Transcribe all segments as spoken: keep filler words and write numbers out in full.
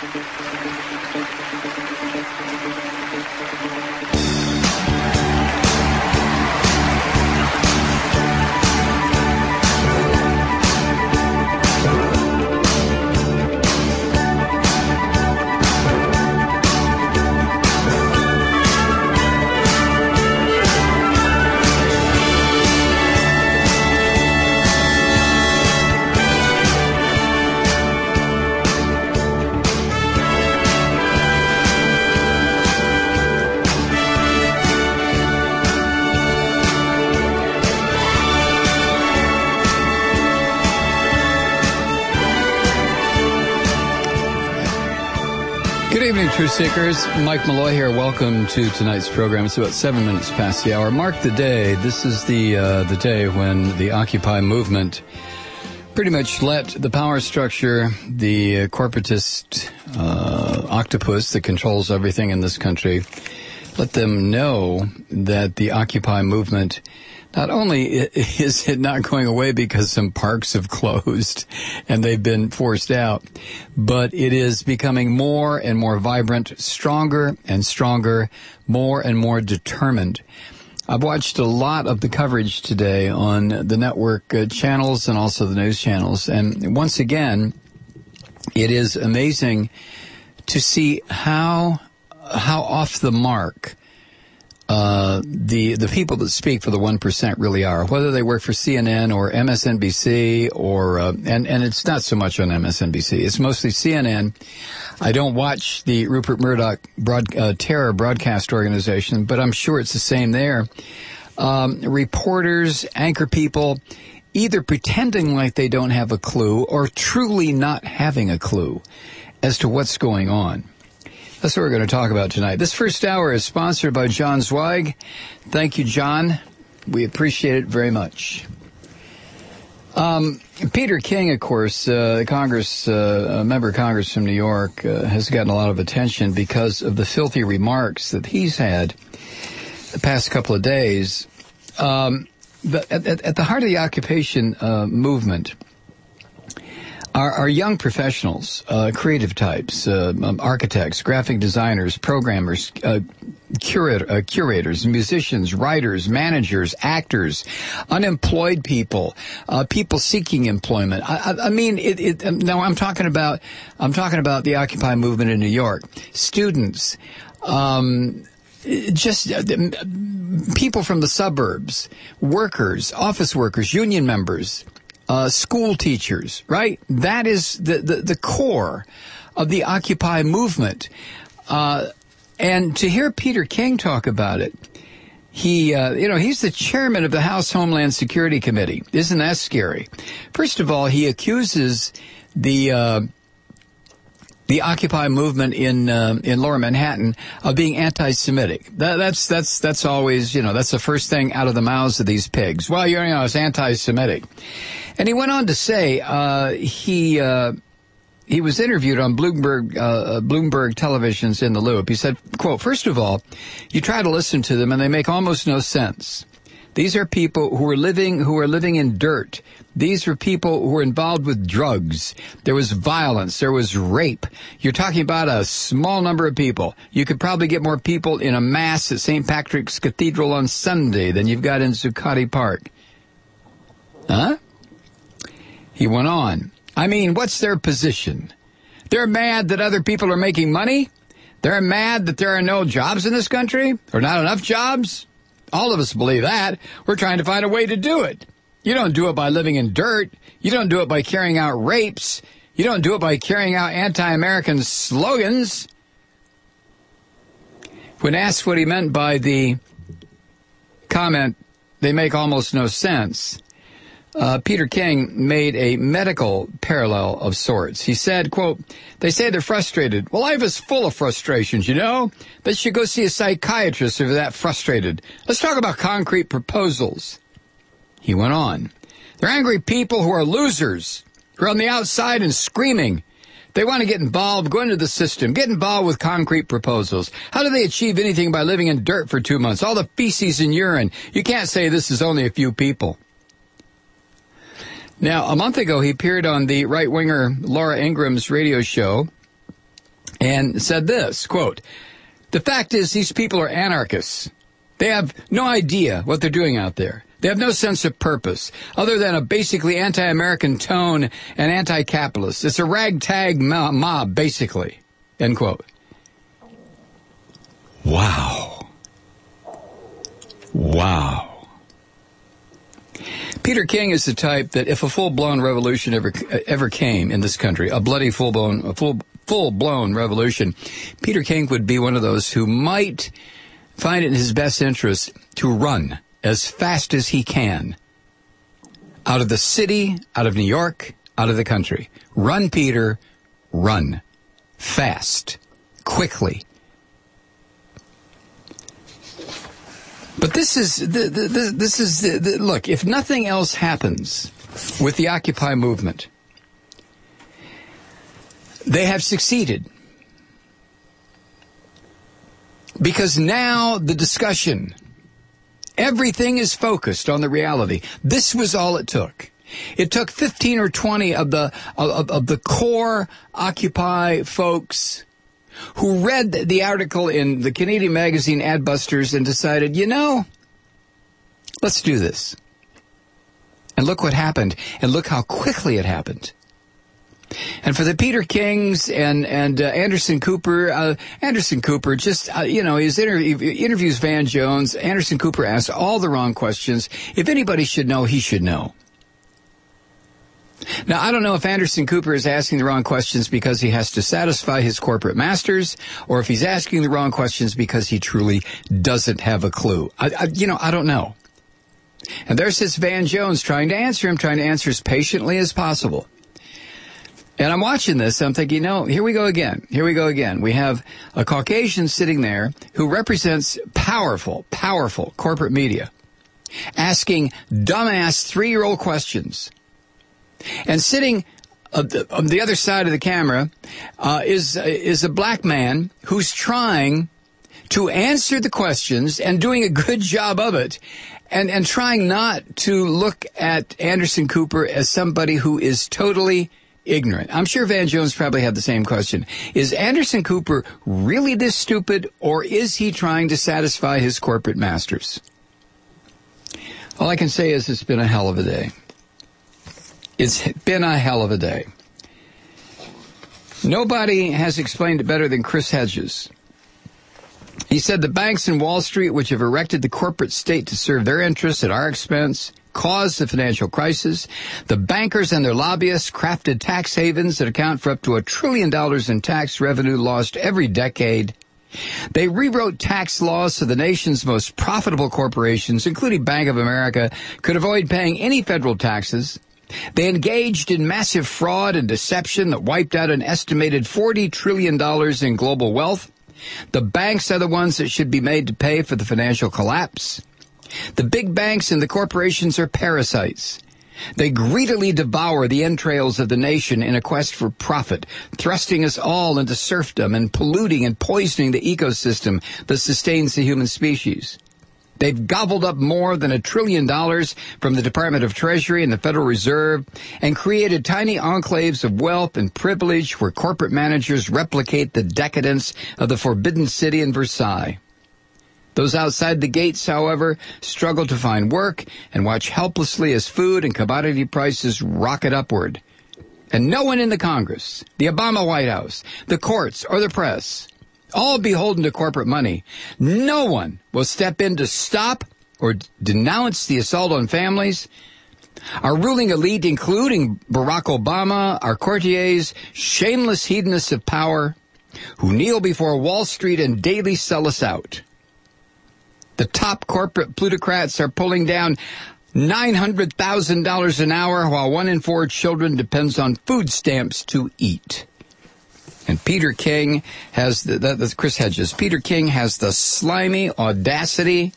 Good evening, Truth Seekers. Mike Malloy here. Welcome to tonight's program. It's about seven minutes past the hour. Mark the day. This is the uh, the day when the Occupy movement pretty much let the power structure, the uh, corporatist uh, octopus that controls everything in this country, let them know that the Occupy movement not only is it not going away because some parks have closed and they've been forced out, but it is becoming more and more vibrant, stronger and stronger, more and more determined. I've watched a lot of the coverage today on the network uh, channels and also the news channels, and once again, it is amazing to see how how off the mark Uh, the the people that speak for the one percent really are, whether they work for C N N or M S N B C or, uh, and, and it's not so much on M S N B C. It's mostly C N N. I don't watch the Rupert Murdoch broad, uh, terror broadcast organization, but I'm sure it's the same there. Um, reporters, anchor people, either pretending like they don't have a clue or truly not having a clue as to what's going on. That's what we're going to talk about tonight. This first hour is sponsored by John Zweig. Thank you, John. We appreciate it very much. Um, Peter King, of course, uh, Congress, uh, a member of Congress from New York, uh, has gotten a lot of attention because of the filthy remarks that he's had the past couple of days. Um, but at, at, at the heart of the occupation uh, movement Our, our young professionals, uh, creative types, uh, um, architects, graphic designers, programmers, uh, curator, uh, curators, musicians, writers, managers, actors, unemployed people, uh, people seeking employment. I, I, I mean, it, it, um, now I'm talking about, I'm talking about the Occupy movement in New York. Students, um, just uh, people from the suburbs, workers, office workers, union members, Uh, school teachers, right? That is the, the, the core of the Occupy movement. Uh, and to hear Peter King talk about it, he, uh, you know, he's the chairman of the House Homeland Security Committee. Isn't that scary? First of all, he accuses the, uh, the Occupy movement in uh, in Lower Manhattan of being anti-Semitic. That, that's that's that's always, you know, that's the first thing out of the mouths of these pigs. Well, you know, it's anti-Semitic. And he went on to say uh, he uh, he was interviewed on Bloomberg uh, Bloomberg Television's In the Loop. He said, quote, "First of all, you try to listen to them and they make almost no sense. These are people who are living who are living in dirt. These are people who were involved with drugs. There was violence. There was rape. You're talking about a small number of people. You could probably get more people in a mass at Saint Patrick's Cathedral on Sunday than you've got in Zuccotti Park." Huh? He went on. I mean, what's their position? They're mad that other people are making money? They're mad that there are no jobs in this country? Or not enough jobs? All of us believe that. We're trying to find a way to do it. You don't do it by living in dirt. You don't do it by carrying out rapes. You don't do it by carrying out anti-American slogans. When asked what he meant by the comment, they make almost no sense, Uh, Peter King made a medical parallel of sorts. He said, quote, "They say they're frustrated. Well, life is full of frustrations, you know? They should go see a psychiatrist if they're that frustrated. Let's talk about concrete proposals." He went on. "They're angry people who are losers, who are on the outside and screaming. They want to get involved, go into the system, get involved with concrete proposals. How do they achieve anything by living in dirt for two months? All the feces and urine. You can't say this is only a few people." Now, a month ago, he appeared on the right-winger Laura Ingram's radio show, and said this, quote, "The fact is these people are anarchists. They have no idea what they're doing out there. They have no sense of purpose other than a basically anti-American tone and anti-capitalist. It's a ragtag mob, basically." End quote. Wow. Wow. Peter King is the type that if a full-blown revolution ever ever came in this country, a bloody full-blown a full full-blown revolution, Peter King would be one of those who might find it in his best interest to run as fast as he can out of the city, out of New York, out of the country. Run, Peter, run. Fast. Quickly. But this is, the, the, the, this is, the, the, look, if nothing else happens with the Occupy movement, they have succeeded. Because now the discussion, everything is focused on the reality. This was all it took. It took fifteen or twenty of the of, of the core Occupy folks who read the article in the Canadian magazine Adbusters and decided, you know, let's do this. And look what happened, and look how quickly it happened. And for the Peter Kings and and uh, Anderson Cooper, uh, Anderson Cooper just, uh, you know, his inter- interviews Van Jones. Anderson Cooper asked all the wrong questions. If anybody should know, he should know. Now, I don't know if Anderson Cooper is asking the wrong questions because he has to satisfy his corporate masters, or if he's asking the wrong questions because he truly doesn't have a clue. I, I, you know, I don't know. And there's this Van Jones trying to answer him, trying to answer as patiently as possible. And I'm watching this, I'm thinking, no, here we go again. Here we go again. We have a Caucasian sitting there who represents powerful, powerful corporate media, asking dumbass three-year-old questions. And sitting on the, on the other side of the camera uh, is, is a black man who's trying to answer the questions and doing a good job of it, and, and trying not to look at Anderson Cooper as somebody who is totally ignorant. I'm sure Van Jones probably had the same question. Is Anderson Cooper really this stupid, or is he trying to satisfy his corporate masters? All I can say is it's been a hell of a day. It's been a hell of a day. Nobody has explained it better than Chris Hedges. He said the banks in Wall Street, which have erected the corporate state to serve their interests at our expense, caused the financial crisis. The bankers and their lobbyists crafted tax havens that account for up to a trillion dollars in tax revenue lost every decade. They rewrote tax laws so the nation's most profitable corporations, including Bank of America, could avoid paying any federal taxes. They engaged in massive fraud and deception that wiped out an estimated forty trillion dollars in global wealth. The banks are the ones that should be made to pay for the financial collapse. The big banks and the corporations are parasites. They greedily devour the entrails of the nation in a quest for profit, thrusting us all into serfdom and polluting and poisoning the ecosystem that sustains the human species. They've gobbled up more than a trillion dollars from the Department of Treasury and the Federal Reserve and created tiny enclaves of wealth and privilege where corporate managers replicate the decadence of the Forbidden City in Versailles. Those outside the gates, however, struggle to find work and watch helplessly as food and commodity prices rocket upward. And no one in the Congress, the Obama White House, the courts, or the press, all beholden to corporate money, no one will step in to stop or d- denounce the assault on families. Our ruling elite, including Barack Obama, our courtiers, shameless hedonists of power, who kneel before Wall Street and daily sell us out. The top corporate plutocrats are pulling down nine hundred thousand dollars an hour while one in four children depends on food stamps to eat. And Peter King has, the, that, that's Chris Hedges, Peter King has the slimy audacity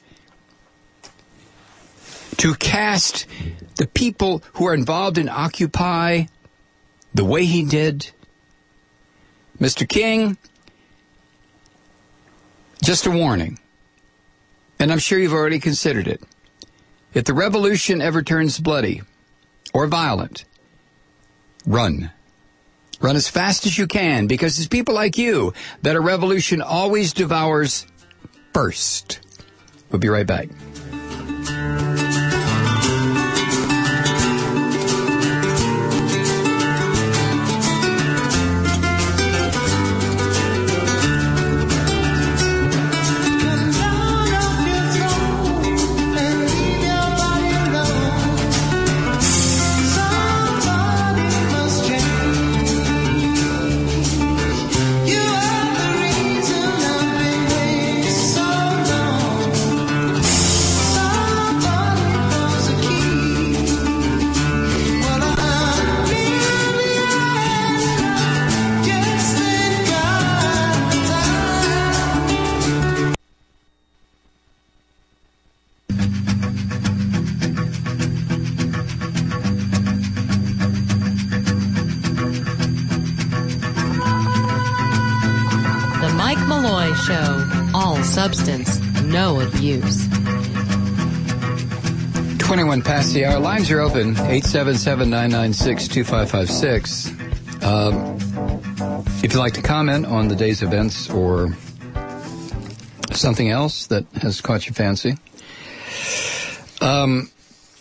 to cast the people who are involved in Occupy the way he did. Mister King, just a warning, and I'm sure you've already considered it. If the revolution ever turns bloody or violent, run. Run as fast as you can, because it's people like you that a revolution always devours first. We'll be right back. Substance, no abuse. twenty-one past the hour. Lines are open. eight seven seven, nine nine six, two five five six. Um, if you'd like to comment on the day's events or something else that has caught your fancy. Um,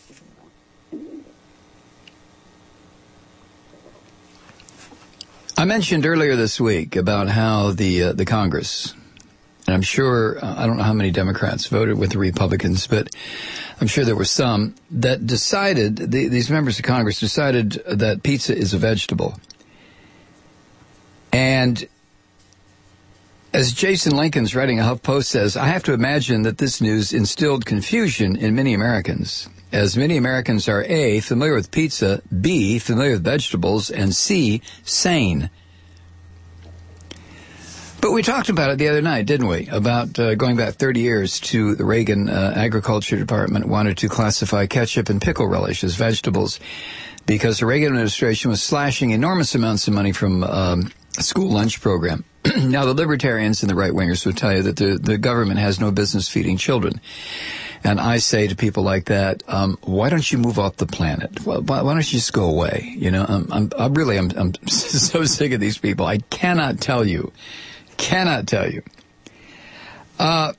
I mentioned earlier this week about how the uh, the Congress, and I'm sure, uh, I don't know how many Democrats voted with the Republicans, but I'm sure there were some that decided, the, these members of Congress decided that pizza is a vegetable. And as Jason Lincoln's writing a HuffPost says, I have to imagine that this news instilled confusion in many Americans, as many Americans are A, familiar with pizza, B, familiar with vegetables, and C, sane. But we talked about it the other night, didn't we? About uh, going back thirty years to the Reagan uh, Agriculture Department wanted to classify ketchup and pickle relish as vegetables because the Reagan administration was slashing enormous amounts of money from um, a school lunch program. Now, the libertarians and the right-wingers would tell you that the, the government has no business feeding children. And I say to people like that, um, why don't you move off the planet? Why, why don't you just go away? You know, I'm, I'm, I'm really, I'm, I'm so sick of these people. I cannot tell you. Cannot tell you. Uh,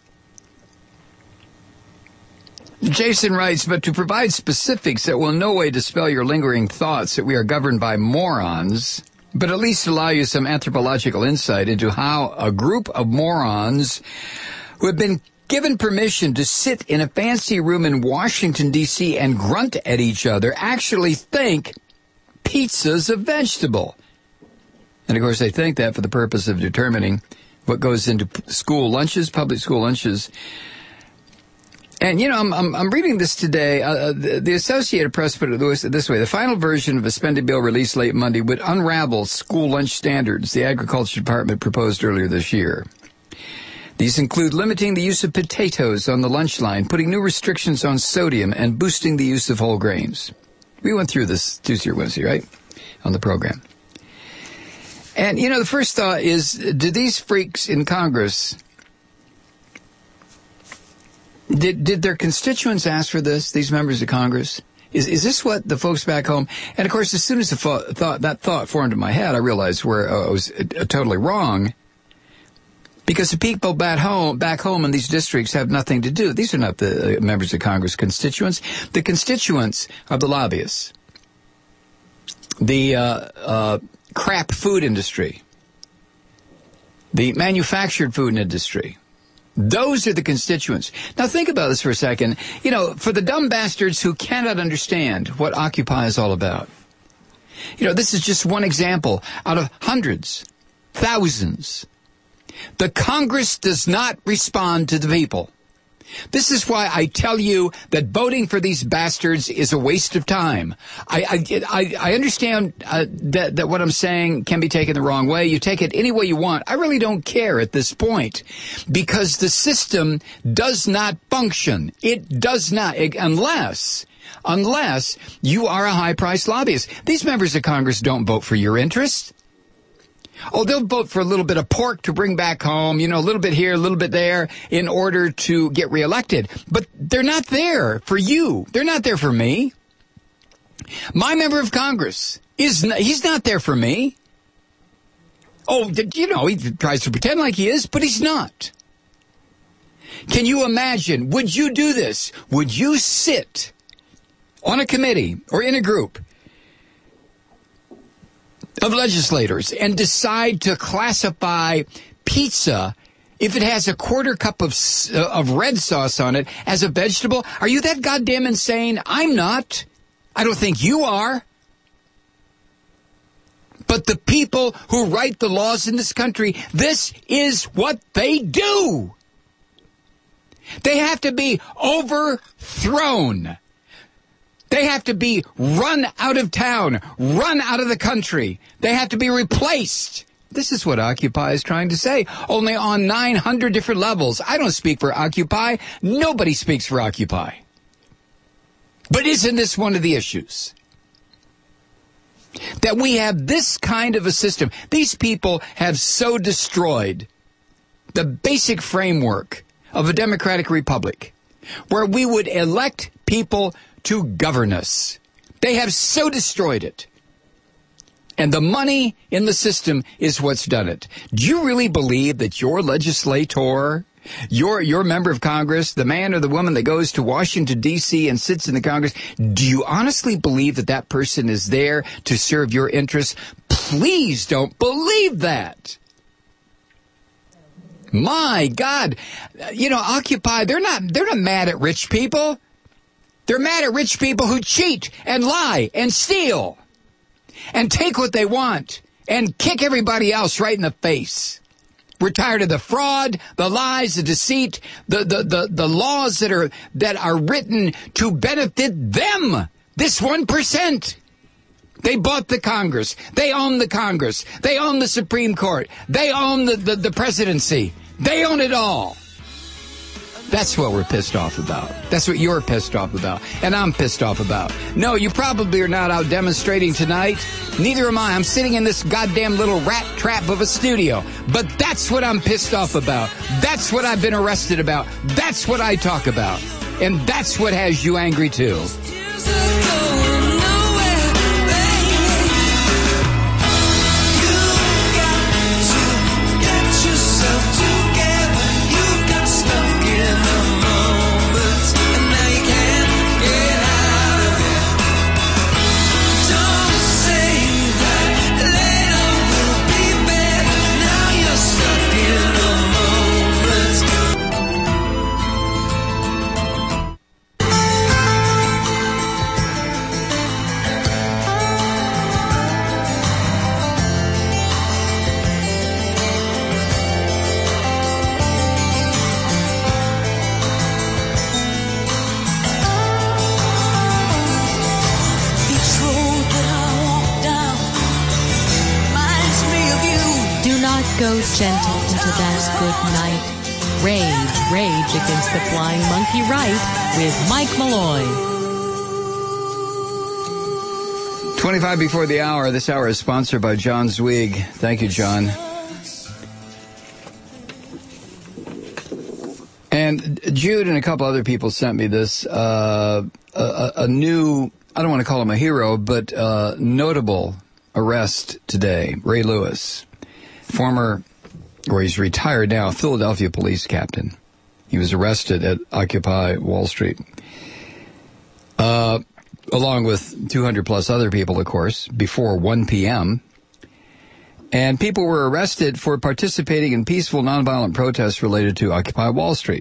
Jason writes, but to provide specifics that will in no way dispel your lingering thoughts that we are governed by morons, but at least allow you some anthropological insight into how a group of morons who have been given permission to sit in a fancy room in Washington, D C and grunt at each other actually think pizza's a vegetable. And, of course, they think that for the purpose of determining what goes into school lunches, public school lunches. And, you know, I'm, I'm, I'm reading this today. Uh, the, the Associated Press put it this way. The final version of a spending bill released late Monday would unravel school lunch standards the Agriculture Department proposed earlier this year. These include limiting the use of potatoes on the lunch line, putting new restrictions on sodium, and boosting the use of whole grains. We went through this Tuesday or Wednesday, right, on the program. And, you know, the first thought is, do these freaks in Congress, did did their constituents ask for this, these members of Congress? Is is this what the folks back home? And, of course, as soon as the thought, thought, that thought formed in my head, I realized where uh, I was uh, totally wrong. Because the people back home, back home in these districts have nothing to do. These are not the uh, members of Congress constituents. The constituents are the lobbyists. The uh, uh, crap food industry. The manufactured food industry. Those are the constituents. Now think about this for a second. You know, for the dumb bastards who cannot understand what Occupy is all about. You know, this is just one example out of hundreds, thousands. The Congress does not respond to the people. This is why I tell you that voting for these bastards is a waste of time. I I, I understand uh, that, that what I'm saying can be taken the wrong way. You take it any way you want. I really don't care at this point because the system does not function. It does not, unless, unless you are a high-priced lobbyist. These members of Congress don't vote for your interests. Oh, they'll vote for a little bit of pork to bring back home, you know, a little bit here, a little bit there in order to get reelected. But they're not there for you. They're not there for me. My member of Congress is not, he's not there for me. Oh, you know, he tries to pretend like he is, but he's not. Can you imagine, would you do this? Would you sit on a committee or in a group of legislators and decide to classify pizza, if it has a quarter cup of uh, of red sauce on it, as a vegetable? Are you that goddamn insane? I'm not. I don't think you are. But the people who write the laws in this country, this is what they do. They have to be overthrown. They have to be run out of town, run out of the country. They have to be replaced. This is what Occupy is trying to say, only on nine hundred different levels. I don't speak for Occupy. Nobody speaks for Occupy. But isn't this one of the issues? That we have this kind of a system. These people have so destroyed the basic framework of a democratic republic, where we would elect people to govern us. They have so destroyed it. And the money in the system is what's done it. Do you really believe that your legislator, your your member of Congress, the man or the woman that goes to Washington, D C and sits in the Congress, do you honestly believe that that person is there to serve your interests? Please don't believe that. My God, you know, Occupy, they're not, they're not mad at rich people. They're mad at rich people who cheat and lie and steal and take what they want and kick everybody else right in the face. We're tired of the fraud, the lies, the deceit, the, the, the, the laws that are, that are written to benefit them. This one percent. They bought the Congress. They own the Congress. They own the Supreme Court. They own the, the, the presidency. They own it all. That's what we're pissed off about. That's what you're pissed off about. And I'm pissed off about. No, you probably are not out demonstrating tonight. Neither am I. I'm sitting in this goddamn little rat trap of a studio. But that's what I'm pissed off about. That's what I've been arrested about. That's what I talk about. And that's what has you angry too. Go gentle into that good night. Rage, rage against the flying monkey right with Mike Malloy. twenty-five before the hour. This hour is sponsored by John Zweig. Thank you, John. And Jude and a couple other people sent me this, uh, a, a new, I don't want to call him a hero, but uh, notable arrest today. Ray Lewis. Former, or he's retired now, Philadelphia police captain. He was arrested at Occupy Wall Street. Uh, along with two hundred plus other people, of course, before one p.m. And people were arrested for participating in peaceful, nonviolent protests related to Occupy Wall Street.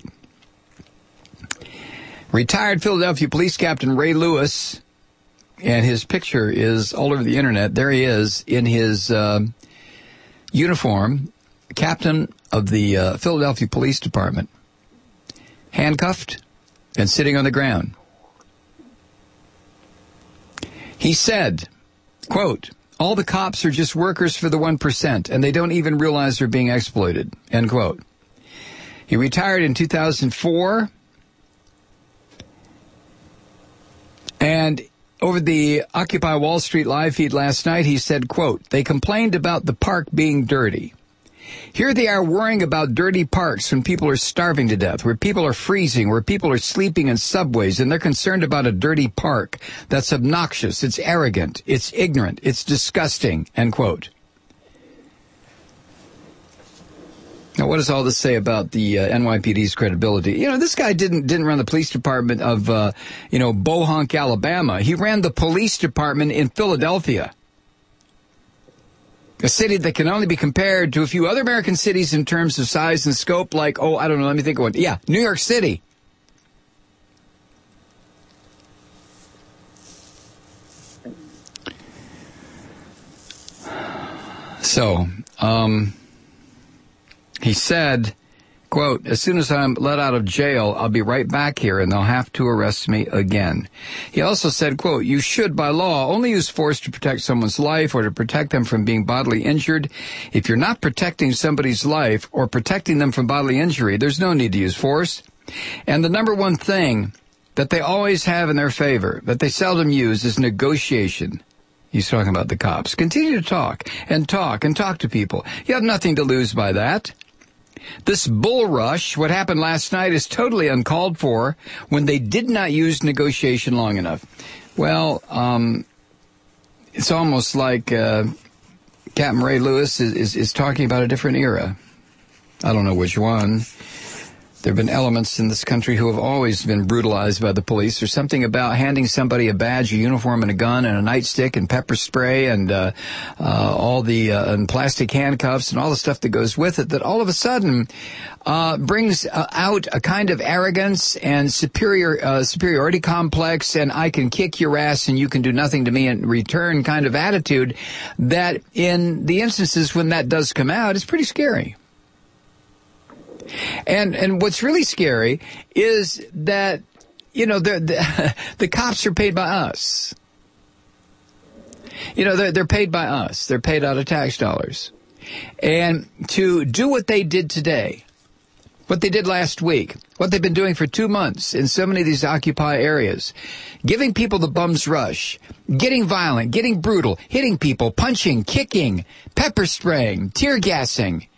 Retired Philadelphia police captain Ray Lewis, and his picture is all over the internet. There he is in his uh, uniform, captain of the uh, Philadelphia Police Department, handcuffed and sitting on the ground. He said, quote, "All the cops are just workers for the one percent, and they don't even realize they're being exploited," end quote. He retired in two thousand four, and over the Occupy Wall Street live feed last night, he said, quote, "They complained about the park being dirty. Here they are worrying about dirty parks when people are starving to death, where people are freezing, where people are sleeping in subways, and they're concerned about a dirty park. That's obnoxious. It's arrogant. It's ignorant. It's disgusting, end quote. Now, what does all this say about the uh, N Y P D's credibility? You know, this guy didn't didn't run the police department of, uh, you know, Bohonk, Alabama. He ran the police department in Philadelphia, a city that can only be compared to a few other American cities in terms of size and scope, like, oh, I don't know, let me think of one. Yeah, New York City. So, um... he said, quote, as soon as I'm let out of jail, I'll be right back here and they'll have to arrest me again. He also said, quote, you should by law only use force to protect someone's life or to protect them from being bodily injured. If you're not protecting somebody's life or protecting them from bodily injury, there's no need to use force. And the number one thing that they always have in their favor, that they seldom use, is negotiation. He's talking about the cops. Continue to talk and talk and talk to people. You have nothing to lose by that. This bull rush, what happened last night, is totally uncalled for when they did not use negotiation long enough. Well, um, it's almost like uh, Captain Ray Lewis is, is, is talking about a different era. I don't know which one. There have been elements in this country who have always been brutalized by the police. There's something about handing somebody a badge, a uniform, and a gun, and a nightstick, and pepper spray, and uh, uh, all the uh, and plastic handcuffs, and all the stuff that goes with it, that all of a sudden uh, brings uh, out a kind of arrogance and superior uh, superiority complex, and I can kick your ass and you can do nothing to me in return kind of attitude that in the instances when that does come out is pretty scary. And and what's really scary is that, you know, the, the, the cops are paid by us. You know, they're, they're paid by us. They're paid out of tax dollars. And to do what they did today, what they did last week, what they've been doing for two months in so many of these Occupy areas, giving people the bum's rush, getting violent, getting brutal, hitting people, punching, kicking, pepper spraying, tear gassing.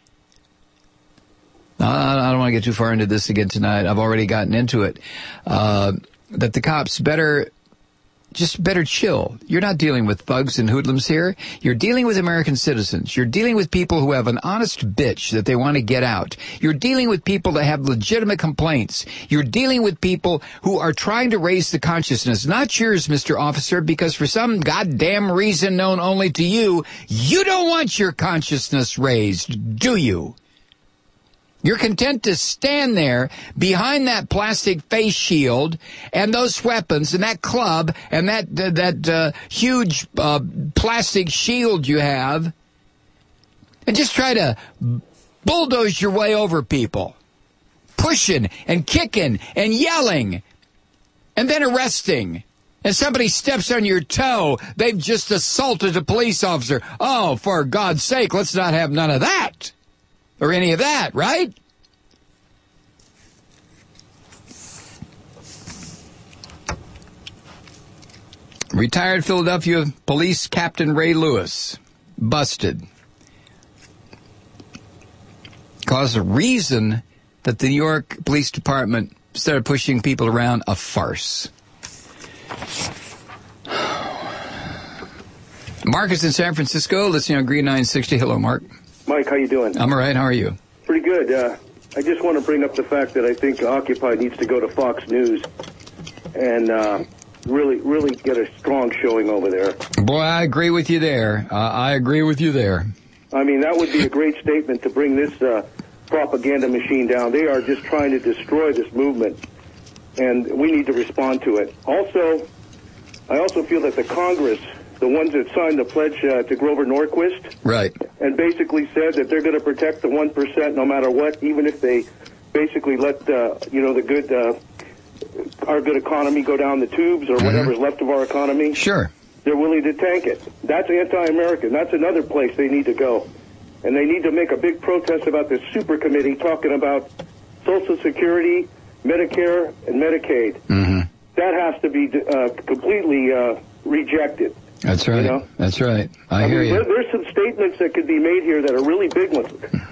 I don't want to get too far into this again tonight. I've already gotten into it. Uh, that the cops better, just better chill. You're not dealing with thugs and hoodlums here. You're dealing with American citizens. You're dealing with people who have an honest bitch that they want to get out. You're dealing with people that have legitimate complaints. You're dealing with people who are trying to raise the consciousness, not yours, Mister Officer, because for some goddamn reason known only to you, you don't want your consciousness raised, do you? You're content to stand there behind that plastic face shield and those weapons and that club and that uh, that uh, huge uh, plastic shield you have and just try to bulldoze your way over people, pushing and kicking and yelling and then arresting. And somebody steps on your toe, they've just assaulted a police officer. Oh, for God's sake, let's not have none of that. Or any of that, right? Retired Philadelphia Police Captain Ray Lewis, busted. Caused a reason that the New York Police Department started pushing people around, a farce. Mark is in San Francisco, listening on Green nine sixty. Hello, Mark. Mike, how you doing? I'm all right. How are you? Pretty good. Uh, I just want to bring up the fact that I think Occupy needs to go to Fox News and uh, really, really get a strong showing over there. Boy, I agree with you there. Uh, I agree with you there. I mean, that would be a great statement to bring this uh, propaganda machine down. They are just trying to destroy this movement, and we need to respond to it. Also, I also feel that the Congress, the ones that signed the pledge uh, to Grover Norquist, right, and basically said that they're going to protect the one percent no matter what, even if they basically let, uh, you know, the good, uh, our good economy go down the tubes or mm-hmm. whatever's left of our economy. Sure. They're willing to tank it. That's anti-American. That's another place they need to go. And they need to make a big protest about this super committee talking about Social Security, Medicare, and Medicaid. Mm-hmm. That has to be uh, completely uh, rejected. That's right. You know? That's right. I, I hear mean, you. There, there's some statements that could be made here that are really big ones.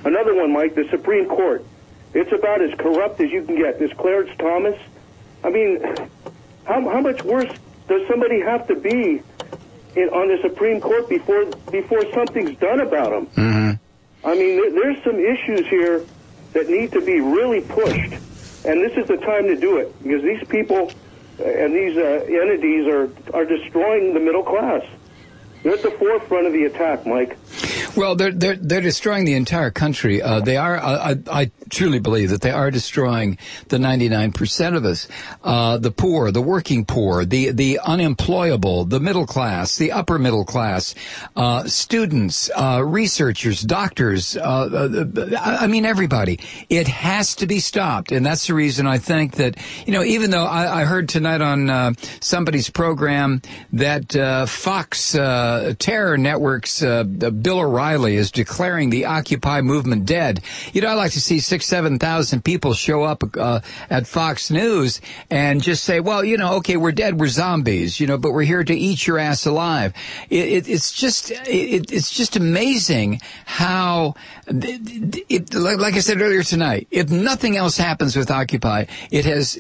Another one, Mike, the Supreme Court. It's about as corrupt as you can get. This Clarence Thomas, I mean, how, how much worse does somebody have to be in, on the Supreme Court before before something's done about them? Mm-hmm. I mean, there, there's some issues here that need to be really pushed, and this is the time to do it, because these people and these uh, entities are, are destroying the middle class. They're at the forefront of the attack, Mike. Well, they're they're they're destroying the entire country. Uh, they are. Uh, I, I truly believe that they are destroying the ninety-nine percent of us, uh, the poor, the working poor, the the unemployable, the middle class, the upper middle class, uh, students, uh, researchers, doctors. Uh, uh, I mean, everybody. It has to be stopped, and that's the reason I think that, you know, even though I, I heard tonight on uh, somebody's program that uh, Fox uh, Terror Network's uh, Bill O'Reilly is declaring the Occupy movement dead. You know, I like to see six, seven thousand people show up uh, at Fox News and just say, well, you know, okay, we're dead, we're zombies, you know, but we're here to eat your ass alive. It, it, it's just, it, it's just amazing how, it, it, like I said earlier tonight, if nothing else happens with Occupy, it has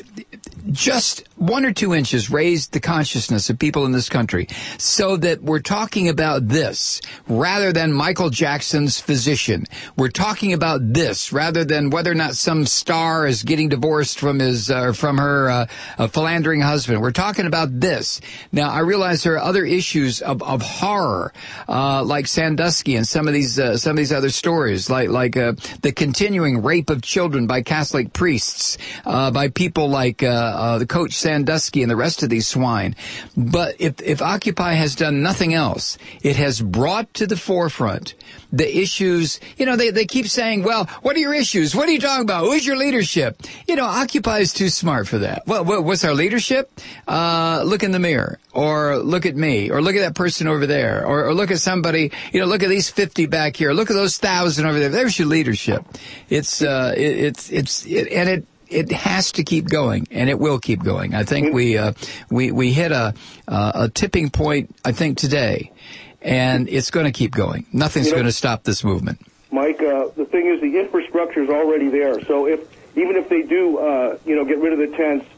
just one or two inches raised the consciousness of people in this country, so that we're talking about this rather than Michael Jackson's physician. We're talking about this rather than whether or not some star is getting divorced from his uh, from her uh, uh, philandering husband. We're talking about this. Now, I realize there are other issues of, of horror, uh, like Sandusky and some of these uh, some of these other stories, like like uh, the continuing rape of children by Catholic priests, uh, by people like uh, uh, the Coach Sandusky and the rest of these swine. But if if Occupy has done nothing else, it has brought to the forefront the issues. You know, they, they keep saying, well, what are your issues? What are you talking about? Who's your leadership? You know, Occupy is too smart for that. Well, what's our leadership? Uh, look in the mirror, or look at me, or look at that person over there, or, or look at somebody, you know, look at these fifty back here, look at those thousand over there. There's your leadership. It's, uh, it, it's, it's, it, and it, It has to keep going, and it will keep going. I think we uh, we we hit a uh, a tipping point, I think, today, and it's going to keep going. Nothing's you know, going to stop this movement. Mike, uh, the thing is, the infrastructure is already there. So if even if they do, uh, you know, get rid of the tents,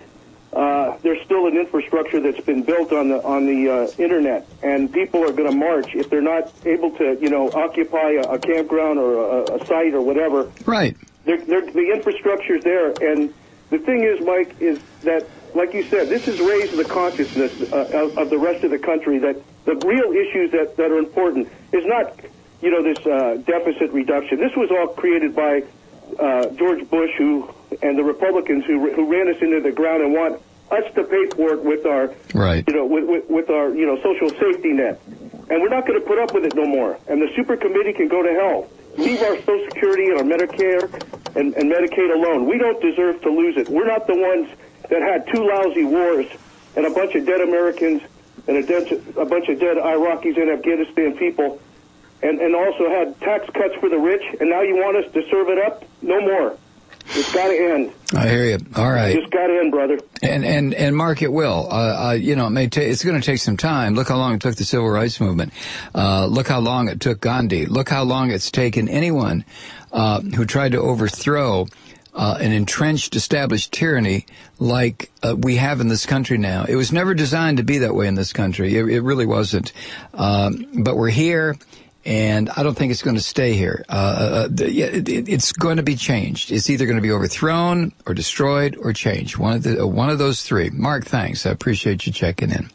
uh, there's still an infrastructure that's been built on the on the uh, internet, and people are going to march if they're not able to, you know, occupy a, a campground or a, a site or whatever. Right. They're, they're, the infrastructure's there, and the thing is, Mike, is that, like you said, this has raised the consciousness uh, of, of the rest of the country that the real issues that, that are important is not, you know, this uh, deficit reduction. This was all created by uh, George Bush, who and the Republicans who who ran us into the ground and want us to pay for it with our, right. you know, with, with, with our, you know, social safety net, and we're not going to put up with it no more. And the super committee can go to hell. Leave our Social Security and our Medicare and, and Medicaid alone. We don't deserve to lose it. We're not the ones that had two lousy wars and a bunch of dead Americans and a, dead, a bunch of dead Iraqis and Afghanistan people, and, and also had tax cuts for the rich, and now you want us to serve it up? No more. It's got to end. I hear you. All right. It's got to end, brother. And and and Mark, it will. Uh, uh, you know, it may ta- it's going to take some time. Look how long it took the civil rights movement. Uh, look how long it took Gandhi. Look how long it's taken anyone uh, who tried to overthrow uh, an entrenched, established tyranny like uh, we have in this country now. It was never designed to be that way in this country. It, it really wasn't. Um, but we're here. And I don't think it's going to stay here. Uh, uh, it, it, it's going to be changed. It's either going to be overthrown or destroyed or changed. One of the, uh, one of those three. Mark, thanks. I appreciate you checking in.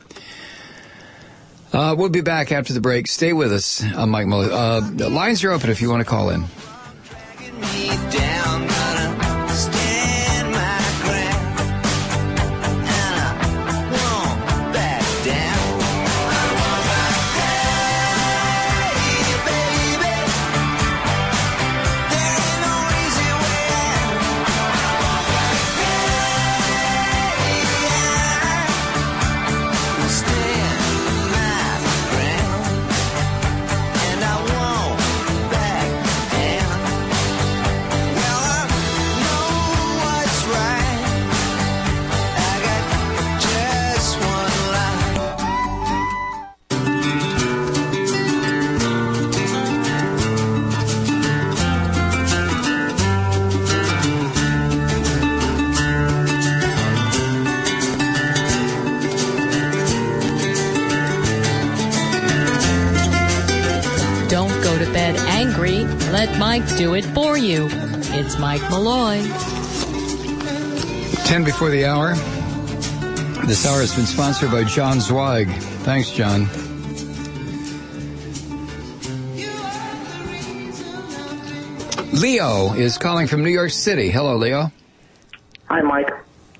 Uh, we'll be back after the break. Stay with us. I'm Mike Muller. Uh, the lines are open if you want to call in. And I won't back down. Let Mike do it for you. It's Mike Malloy. Ten before the hour. This hour has been sponsored by John Zweig. Thanks, John. Leo is calling from New York City. Hello, Leo. Hi, Mike.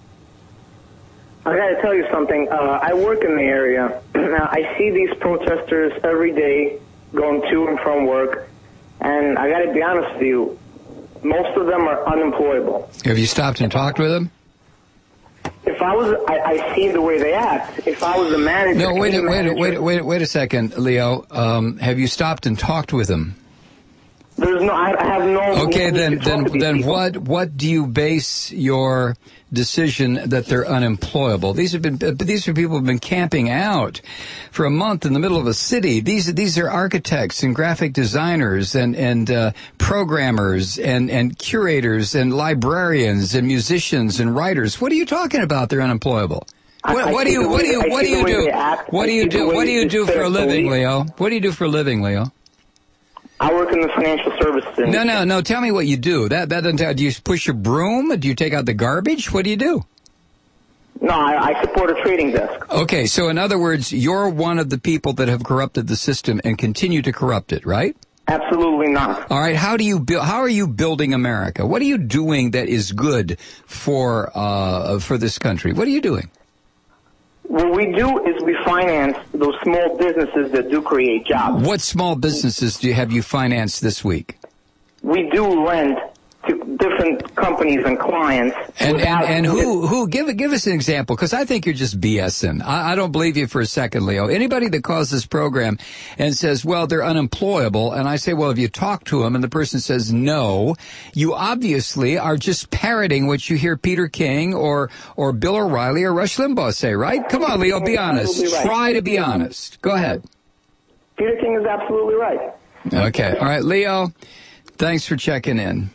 I got to tell you something. Uh, I work in the area. Now, I see these protesters every day going to and from work, and I got to be honest with you, most of them are unemployable. Have you stopped and talked with them? If I was, I, I see the way they act. If I was a manager... No, wait, a, wait, manager, a, wait, a, wait, a, wait a second, Leo. Um, have you stopped and talked with them? There's no, I, I have no... Okay, no then, then, then people. what, what do you base your decision that they're unemployable? These have been, these are people who've been camping out for a month in the middle of a city. These, these are architects and graphic designers and, and, uh, programmers and, and curators and librarians and musicians and writers. What are you talking about? They're unemployable. What, what do you, what do you, what do you do? What do you do? What do you do for a living, Leo? What do you do for a living, Leo? I work in the financial services industry. No, no, no. Tell me what you do. That that doesn't. Do you push your broom? Do you take out the garbage? What do you do? No, I, I support a trading desk. Okay, so in other words, you're one of the people that have corrupted the system and continue to corrupt it, right? Absolutely not. All right. How do you build? How are you building America? What are you doing that is good for uh for this country? What are you doing? What we do is we finance those small businesses that do create jobs. What small businesses do you have you financed this week? We do lend to different companies and clients. And and, and who who give give us an example, because I think you're just BSing. I, I don't believe you for a second, Leo. Anybody that calls this program and says, well, they're unemployable, and I say, well, have you talked to them? And the person says no, you obviously are just parroting what you hear Peter King or or Bill O'Reilly or Rush Limbaugh say, right? Come on, Leo, be honest. Right. Try to be honest. Go ahead. Peter King is absolutely right. Okay. All right, Leo, thanks for checking in.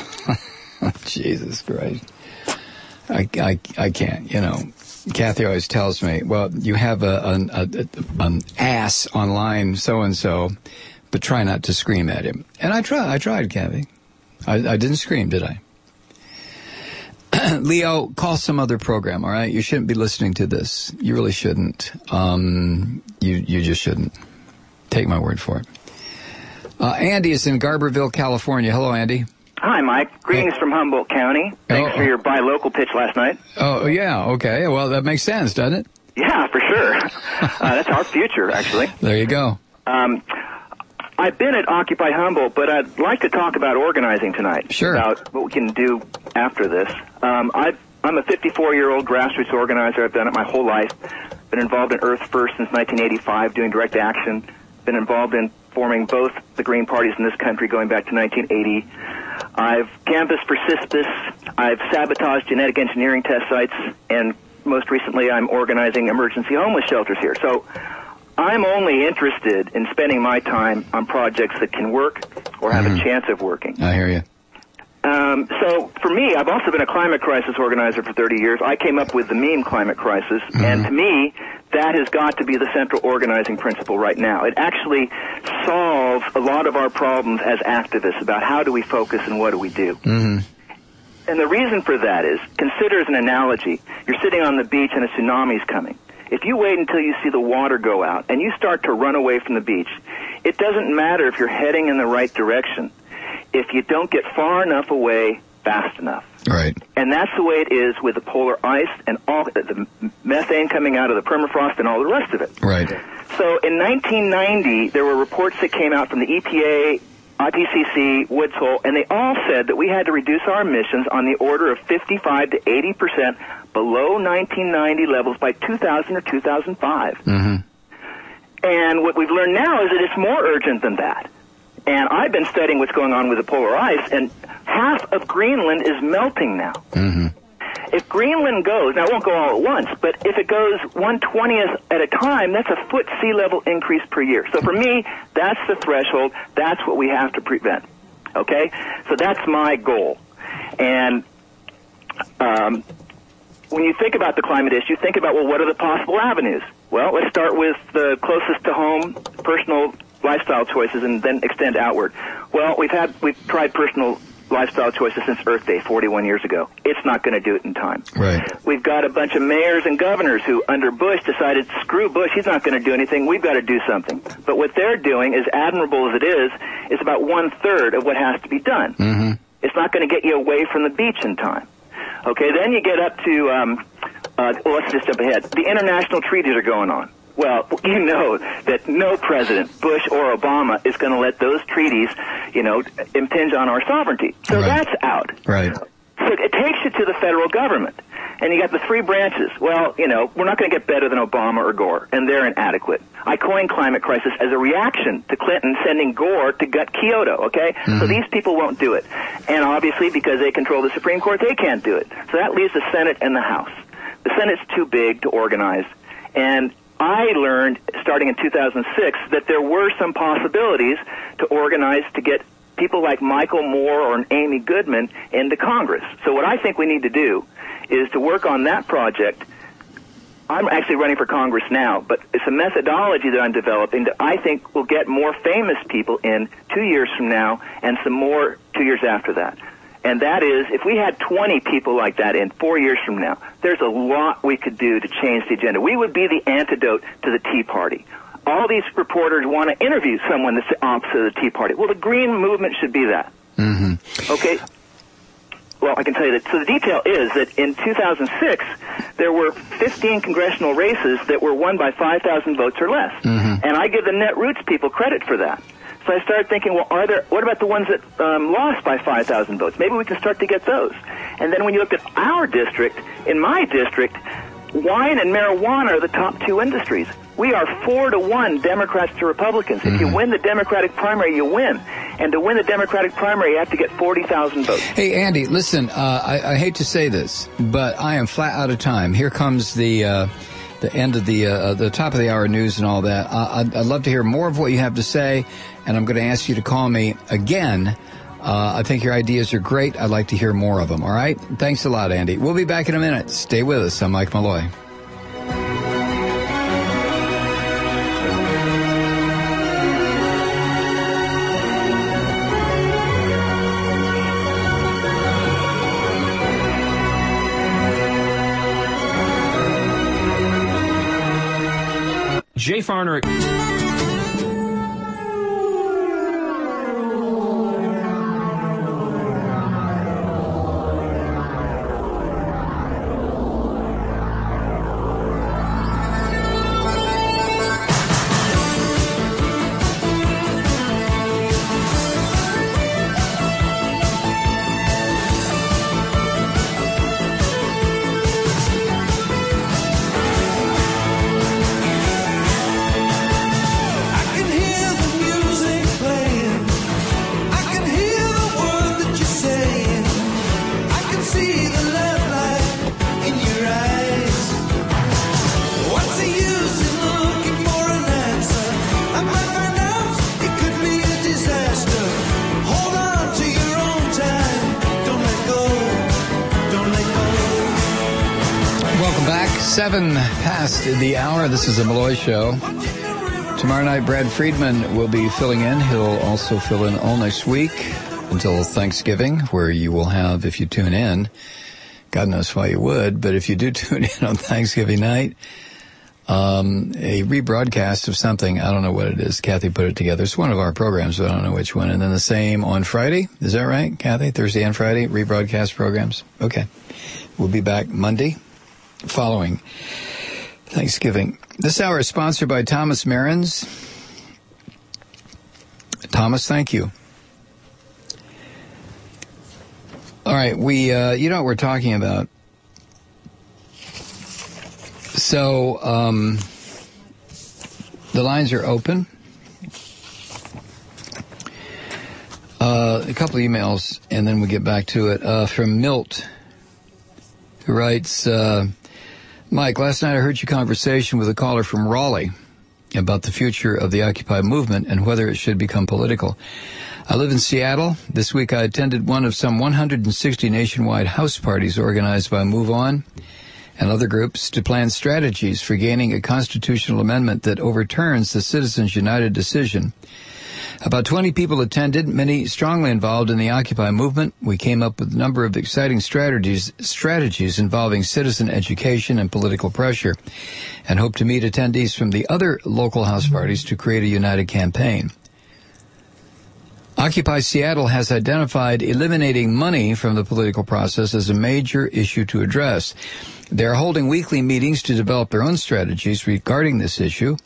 Jesus Christ. I, I, I can't, you know. Kathy always tells me, well, you have a, an, a, an ass online so-and-so, but try not to scream at him. And I tried, I tried, Kathy. I, I didn't scream, did I? Leo, call some other program, all right? You shouldn't be listening to this. You really shouldn't. Um, you, you just shouldn't. Take my word for it. Uh, Andy is in Garberville, California. Hello, Andy. Hi, Mike. Greetings hey. from Humboldt County. Thanks oh, for your buy local pitch last night. Oh, yeah, okay. Well, that makes sense, doesn't it? Yeah, for sure. uh, that's our future, actually. There you go. Um, I've been at Occupy Humboldt, but I'd like to talk about organizing tonight. Sure. About what we can do after this. Um, I've, I'm a fifty-four-year-old grassroots organizer. I've done it my whole life. Been involved in Earth First since nineteen eighty-five, doing direct action. Been involved in forming both the Green parties in this country going back to nineteen eighty. I've canvassed for CISPIS. I've sabotaged genetic engineering test sites, and most recently I'm organizing emergency homeless shelters here. So I'm only interested in spending my time on projects that can work or have mm-hmm. a chance of working. I hear you. Um, so for me, I've also been a climate crisis organizer for thirty years. I came up with the meme climate crisis, mm-hmm. and to me, that has got to be the central organizing principle right now. It actually solves a lot of our problems as activists about how do we focus and what do we do. Mm-hmm. And the reason for that is, consider as an analogy, you're sitting on the beach and a tsunami's coming. If you wait until you see the water go out and you start to run away from the beach, it doesn't matter if you're heading in the right direction if you don't get far enough away fast enough. Right. And that's the way it is with the polar ice and all the methane coming out of the permafrost and all the rest of it. Right. So in nineteen ninety, there were reports that came out from the E P A, I P C C, Woods Hole, and they all said that we had to reduce our emissions on the order of fifty-five to eighty percent below nineteen ninety levels by two thousand or two thousand five. Mm-hmm. And what we've learned now is that it's more urgent than that. And I've been studying what's going on with the polar ice, and half of Greenland is melting now. Mm-hmm. If Greenland goes, now it won't go all at once, but if it goes one twentieth at a time, that's a foot sea level increase per year. So for me, that's the threshold. That's what we have to prevent. Okay? So that's my goal. And um, when you think about the climate issue, think about, well, what are the possible avenues? Well, let's start with the closest to home, personal lifestyle choices and then extend outward. Well, we've had we've tried personal lifestyle choices since Earth Day forty-one years ago. It's not going to do it in time. Right. We've got a bunch of mayors and governors who, under Bush, decided, screw Bush, he's not going to do anything, we've got to do something. But what they're doing, as admirable as it is, is about one-third of what has to be done. Mm-hmm. It's not going to get you away from the beach in time. Okay, then you get up to, um, uh, well, let's just jump ahead. The international treaties are going on. Well, you know that no president, Bush or Obama, is going to let those treaties, you know, impinge on our sovereignty. So Right. that's out. Right. So it takes you to the federal government. And you got the three branches. Well, you know, we're not going to get better than Obama or Gore, and they're inadequate. I coined climate crisis as a reaction to Clinton sending Gore to gut Kyoto, okay? Mm-hmm. So these people won't do it. And obviously, because they control the Supreme Court, they can't do it. So that leaves the Senate and the House. The Senate's too big to organize. And I learned, starting in two thousand six, that there were some possibilities to organize to get people like Michael Moore or Amy Goodman into Congress. So what I think we need to do is to work on that project. I'm actually running for Congress now, but it's a methodology that I'm developing that I think will get more famous people in two years from now and some more two years after that. And that is, if we had twenty people like that in four years from now, there's a lot we could do to change the agenda. We would be the antidote to the Tea Party. All these reporters want to interview someone that's the opposite of the Tea Party. Well, the Green Movement should be that. Mm-hmm. Okay? Well, I can tell you that. So the detail is that in two thousand six, there were fifteen congressional races that were won by five thousand votes or less. Mm-hmm. And I give the Netroots people credit for that. So I started thinking, well, are there? What about the ones that um, lost by five thousand votes? Maybe we can start to get those. And then when you look at our district, in my district, wine and marijuana are the top two industries. We are four to one Democrats to Republicans. If you win the Democratic primary, you win. And to win the Democratic primary, you have to get forty thousand votes. Hey, Andy, listen, uh, I, I hate to say this, but I am flat out of time. Here comes the uh, the end of the uh, the top of the hour news and all that. Uh, I'd, I'd love to hear more of what you have to say, and I'm going to ask you to call me again. Uh, I think your ideas are great. I'd like to hear more of them, all right? Thanks a lot, Andy. We'll be back in a minute. Stay with us. I'm Mike Malloy. Jay Farner. Seven past the hour. This is the Malloy Show. Tomorrow night, Brad Friedman will be filling in. He'll also fill in all next week until Thanksgiving, where you will have, if you tune in, God knows why you would, but if you do tune in on Thanksgiving night, um, a rebroadcast of something. I don't know what it is. Kathy put it together. It's one of our programs, but I don't know which one. And then the same on Friday. Is that right, Kathy? Thursday and Friday, rebroadcast programs? Okay. We'll be back Monday following Thanksgiving. This hour is sponsored by Thomas Marins. Thomas, thank you. All right, we, uh, you know what we're talking about. So, um, the lines are open. Uh, a couple of emails, and then we get back to it. Uh, from Milt, who writes, uh, Mike, last night I heard your conversation with a caller from Raleigh about the future of the Occupy movement and whether it should become political. I live in Seattle. This week I attended one of some one hundred sixty nationwide house parties organized by Move On. and other groups to plan strategies for gaining a constitutional amendment that overturns the Citizens United decision. About twenty people attended, many strongly involved in the Occupy movement. We came up with a number of exciting strategies strategies involving citizen education and political pressure, and hope to meet attendees from the other local House parties to create a united campaign. Occupy Seattle has identified eliminating money from the political process as a major issue to address. They are holding weekly meetings to develop their own strategies regarding this issue.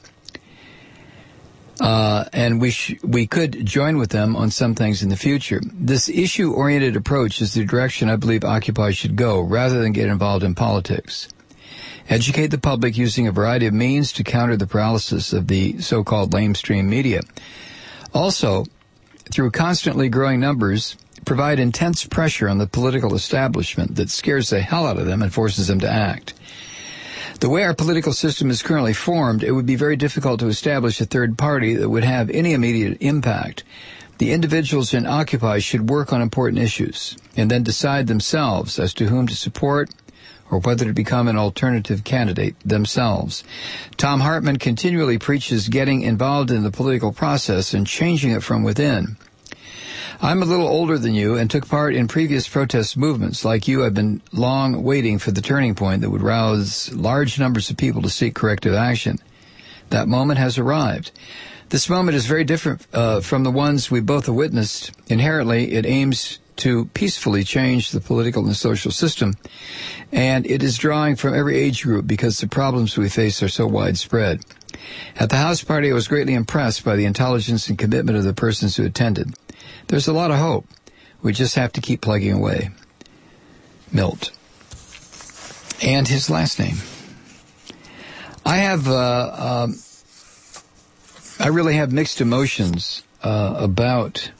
Uh, and we sh- we could join with them on some things in the future. This issue-oriented approach is the direction I believe Occupy should go, rather than get involved in politics. Educate the public using a variety of means to counter the paralysis of the so-called lamestream media. Also, through constantly growing numbers, provide intense pressure on the political establishment that scares the hell out of them and forces them to act. The way our political system is currently formed, it would be very difficult to establish a third party that would have any immediate impact. The individuals in Occupy should work on important issues and then decide themselves as to whom to support or whether to become an alternative candidate themselves. Thom Hartmann continually preaches getting involved in the political process and changing it from within. I'm a little older than you and took part in previous protest movements. Like you, I've been long waiting for the turning point that would rouse large numbers of people to seek corrective action. That moment has arrived. This moment is very different uh, from the ones we both have witnessed. Inherently, it aims to peacefully change the political and social system, and it is drawing from every age group because the problems we face are so widespread. At the House Party, I was greatly impressed by the intelligence and commitment of the persons who attended. There's a lot of hope. We just have to keep plugging away. Milt. And his last name. I have, uh, um, I really have mixed emotions uh, about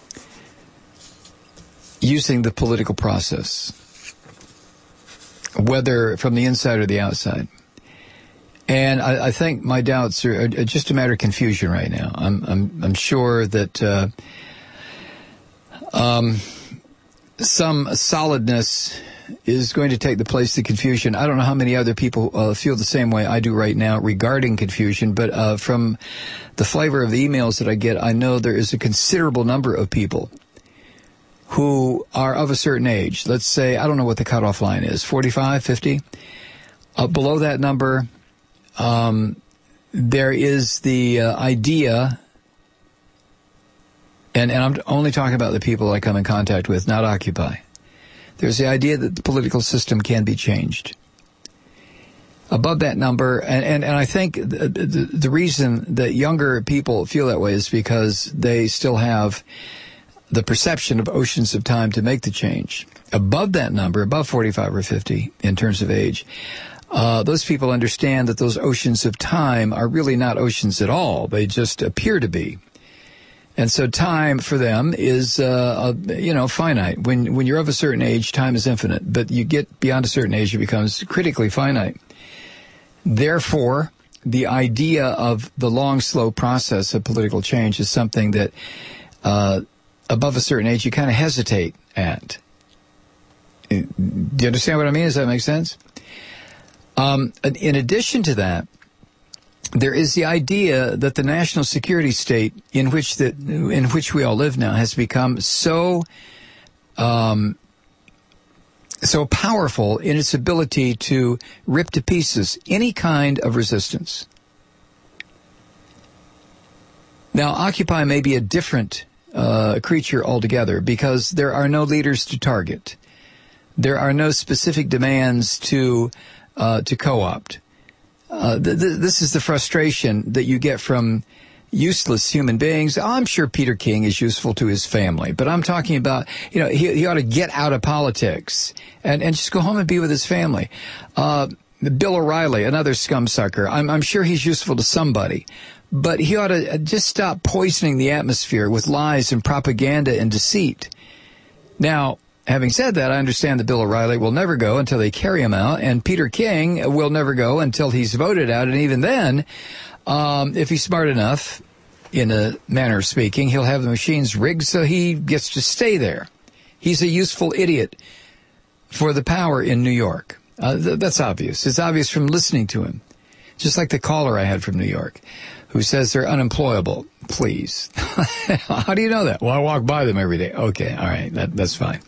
using the political process, whether from the inside or the outside. And I, I think my doubts are, are just a matter of confusion right now. I'm, I'm, I'm sure that uh, um, some solidness is going to take the place of confusion. I don't know how many other people uh, feel the same way I do right now regarding confusion, but uh, from the flavor of the emails that I get, I know there is a considerable number of people who are of a certain age. Let's say, I don't know what the cutoff line is, forty-five, fifty. Uh, below that number, um, there is the uh, idea, and, and I'm only talking about the people I come in contact with, not Occupy. There's the idea that the political system can be changed. Above that number, and, and, and I think the, the, the reason that younger people feel that way is because they still have the perception of oceans of time to make the change. Above that number, above forty-five or fifty in terms of age, uh, those people understand that those oceans of time are really not oceans at all. They just appear to be. And so time for them is, uh, uh, you know, finite. When, when you're of a certain age, time is infinite. But you get beyond a certain age, it becomes critically finite. Therefore, the idea of the long, slow process of political change is something that, uh, above a certain age, you kind of hesitate at. Do you understand what I mean? Does that make sense? Um, in addition to that, there is the idea that the national security state in which the, in which we all live now has become so, um, so powerful in its ability to rip to pieces any kind of resistance. Now, Occupy may be a different uh, creature altogether because there are no leaders to target. There are no specific demands to uh, to co-opt. Uh, th- th- this is the frustration that you get from useless human beings. I'm sure Peter King is useful to his family, but I'm talking about, you know, he, he ought to get out of politics and, and just go home and be with his family. Uh, Bill O'Reilly, another scumsucker. I'm, I'm sure he's useful to somebody, but he ought to just stop poisoning the atmosphere with lies and propaganda and deceit. Now, having said that, I understand that Bill O'Reilly will never go until they carry him out, and Peter King will never go until he's voted out. And even then, um, if he's smart enough, in a manner of speaking, he'll have the machines rigged so he gets to stay there. He's a useful idiot for the power in New York. Uh, th- that's obvious. It's obvious from listening to him. Just like the caller I had from New York, who says they're unemployable. Please. How do you know that? Well, I walk by them every day. Okay, all right, that, that's fine.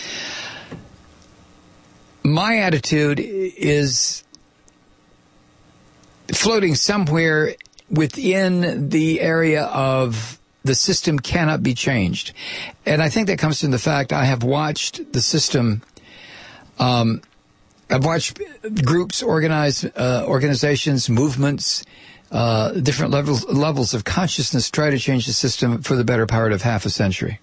My attitude is floating somewhere within the area of the system cannot be changed. And I think that comes from the fact I have watched the system, um, I've watched groups, organize, uh, organizations, movements, uh, different levels, levels of consciousness try to change the system for the better part of half a century.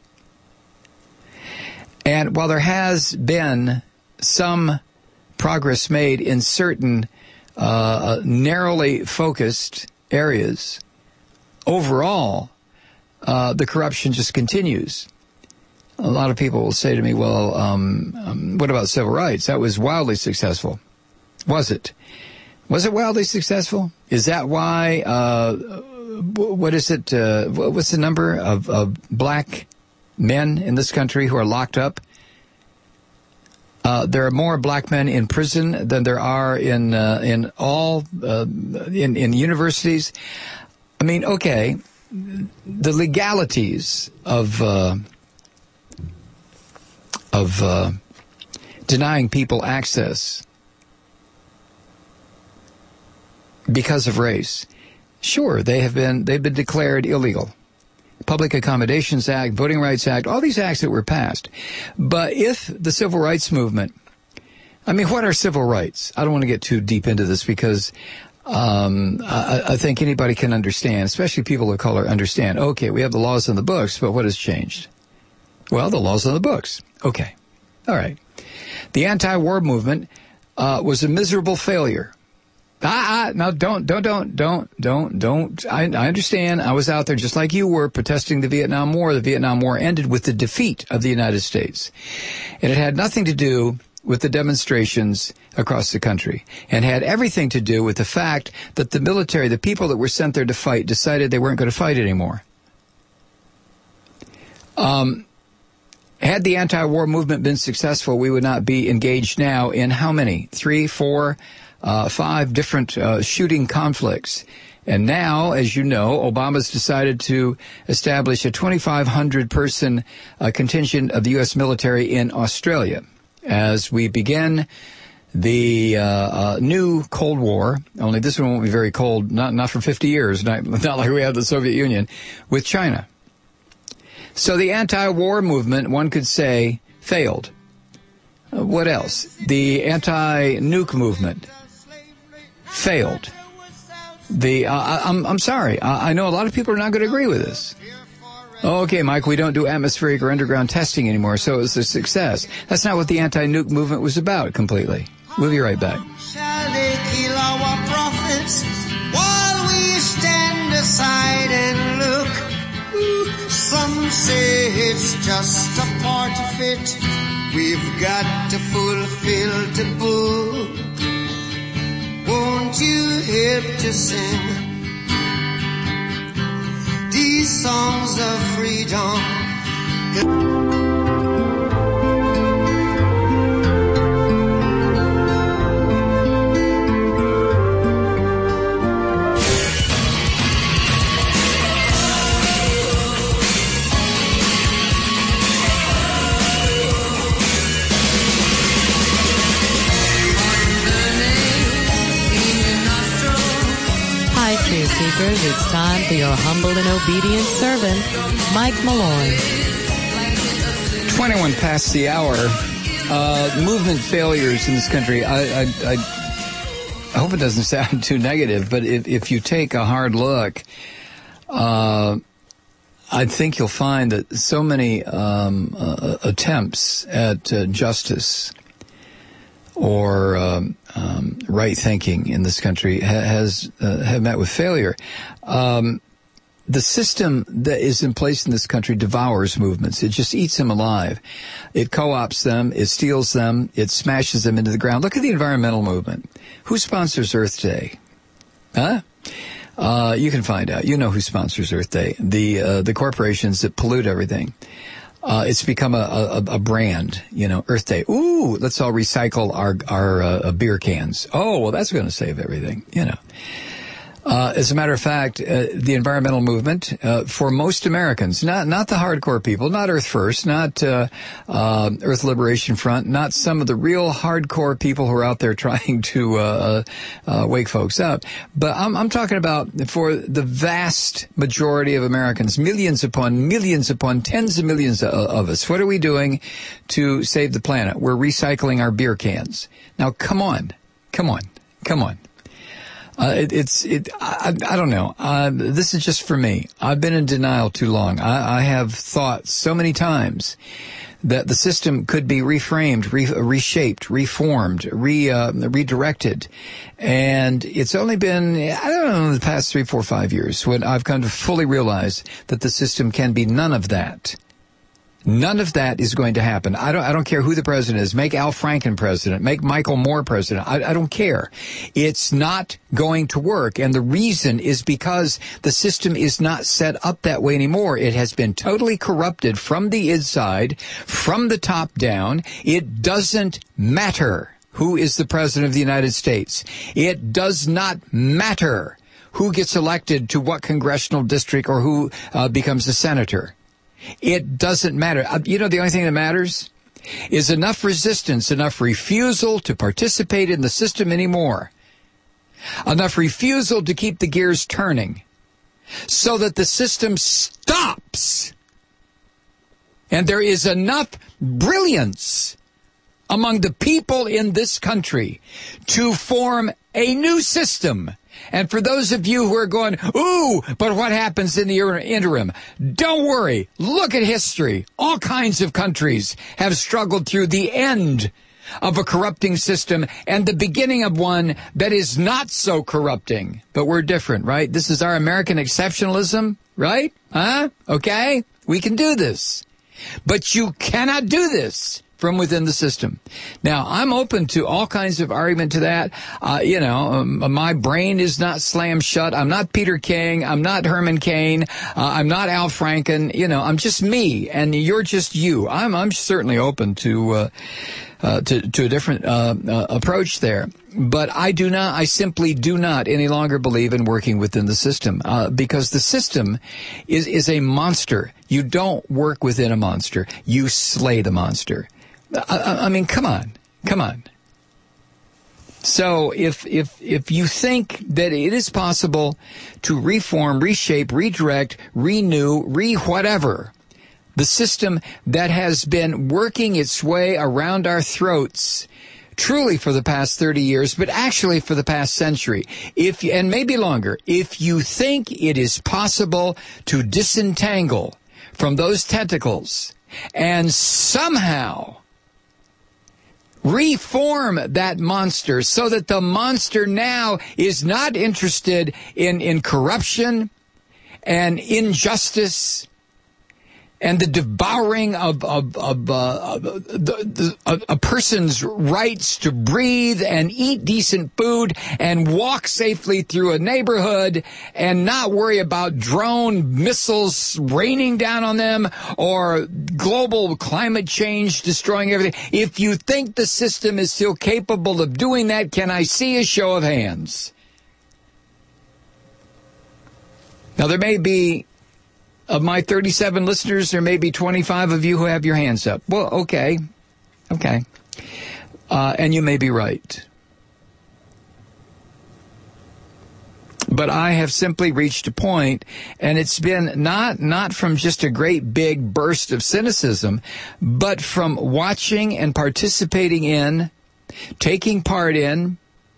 And while there has been some progress made in certain uh, narrowly focused areas, overall, uh, the corruption just continues. A lot of people will say to me, well, um, um, what about civil rights? That was wildly successful. Was it? Was it wildly successful? Is that why, uh, what is it, uh, what's the number of, of black men in this country who are locked up? Uh, there are more black men in prison than there are in uh, in all uh, in in universities. I mean, okay, the legalities of uh, of uh, denying people access because of race, sure, they have been they've been declared illegal. Public Accommodations Act, Voting Rights Act, all these acts that were passed. But if the civil rights movement, I mean, what are civil rights? I don't want to get too deep into this because um, I, I think anybody can understand, especially people of color understand, okay, we have the laws in the books, but what has changed? Well, the laws in the books. Okay. All right. The anti-war movement uh, was a miserable failure. Ah, ah, no, don't, don't, don't, don't, don't, don't. I, I understand. I was out there just like you were protesting the Vietnam War. The Vietnam War ended with the defeat of the United States. And it had nothing to do with the demonstrations across the country and had everything to do with the fact that the military, the people that were sent there to fight, decided they weren't going to fight anymore. Um, had the anti-war movement been successful, we would not be engaged now in how many? Three, four, Uh, five different uh, shooting conflicts. And now, as you know, Obama's decided to establish a twenty-five hundred person uh, contingent of the U S military in Australia as we begin the uh, uh, new Cold War, only this one won't be very cold, not not for fifty years, not, not like we had the Soviet Union, with China. So the anti-war movement, one could say, failed. Uh, what else? The anti-nuke movement failed. The uh, I'm I'm sorry. I, I know a lot of people are not going to agree with this. Oh, okay, Mike, we don't do atmospheric or underground testing anymore, so it was a success. That's not what the anti-nuke movement was about completely. We'll be right back. Shall they kill our prophets while we stand aside and look? Some say it's just a part of it. We've got to fulfill the book. Won't you help to sing these songs of freedom? Truth Seekers, it's time for your humble and obedient servant, Mike Malloy. twenty-one past the hour. Uh, movement failures in this country. I, I, I, I hope it doesn't sound too negative, but if, if you take a hard look, uh, I think you'll find that so many um, uh, attempts at uh, justice or um, um, right thinking in this country ha- has uh, have met with failure. Um, the system that is in place in this country devours movements. It just eats them alive. It co-ops them. It steals them. It smashes them into the ground. Look at the environmental movement. Who sponsors Earth Day? Huh? Uh, you can find out. You know who sponsors Earth Day. The uh, the corporations that pollute everything. Uh, it's become a, a, a brand, you know, Earth Day. Ooh, let's all recycle our, our uh, beer cans. Oh, well, that's going to save everything, you know. Uh, as a matter of fact, uh, the environmental movement, uh, for most Americans, not, not the hardcore people, not Earth First, not, uh, uh, Earth Liberation Front, not some of the real hardcore people who are out there trying to, uh, uh, wake folks up. But I'm, I'm talking about for the vast majority of Americans, millions upon millions upon tens of millions of, of us. What are we doing to save the planet? We're recycling our beer cans. Now, come on. Come on. Come on. Uh, it, it's, it, I, I don't know. Uh, this is just for me. I've been in denial too long. I, I have thought so many times that the system could be reframed, re, reshaped, reformed, re, uh, redirected. And it's only been, I don't know, the past three, four, five years when I've come to fully realize that the system can be none of that. None of that is going to happen. I don't, I don't care who the president is. Make Al Franken president. Make Michael Moore president. I, I don't care. It's not going to work. And the reason is because the system is not set up that way anymore. It has been totally corrupted from the inside, from the top down. It doesn't matter who is the president of the United States. It does not matter who gets elected to what congressional district or who uh, becomes a senator. It doesn't matter. You know, the only thing that matters is enough resistance, enough refusal to participate in the system anymore, enough refusal to keep the gears turning so that the system stops. And there is enough brilliance among the people in this country to form a new system. And for those of you who are going, ooh, but what happens in the interim? Don't worry. Look at history. All kinds of countries have struggled through the end of a corrupting system and the beginning of one that is not so corrupting. But we're different, right? This is our American exceptionalism, right? Huh? Okay? We can do this. But you cannot do this from within the system. Now, I'm open to all kinds of argument to that. Uh, you know, um, my brain is not slammed shut. I'm not Peter King. I'm not Herman Cain. Uh, I'm not Al Franken. You know, I'm just me, and you're just you. I'm, I'm certainly open to, uh, uh, to, to a different, uh, uh, approach there. But I do not, I simply do not any longer believe in working within the system, uh, because the system is, is a monster. You don't work within a monster. You slay the monster. I, I mean, come on, come on. So if, if, if you think that it is possible to reform, reshape, redirect, renew, re-whatever, the system that has been working its way around our throats truly for the past thirty years, but actually for the past century, if you, and maybe longer, if you think it is possible to disentangle from those tentacles and somehow reform that monster so that the monster now is not interested in, in corruption and injustice and the devouring of, of, of, uh, of the, the, a person's rights to breathe and eat decent food and walk safely through a neighborhood and not worry about drone missiles raining down on them or global climate change destroying everything. If you think the system is still capable of doing that, can I see a show of hands? Now, there may be of my thirty-seven listeners, there may be twenty-five of you who have your hands up. Well, okay. Okay. Uh, and you may be right. But I have simply reached a point, and it's been not, not from just a great big burst of cynicism, but from watching and participating in, taking part in,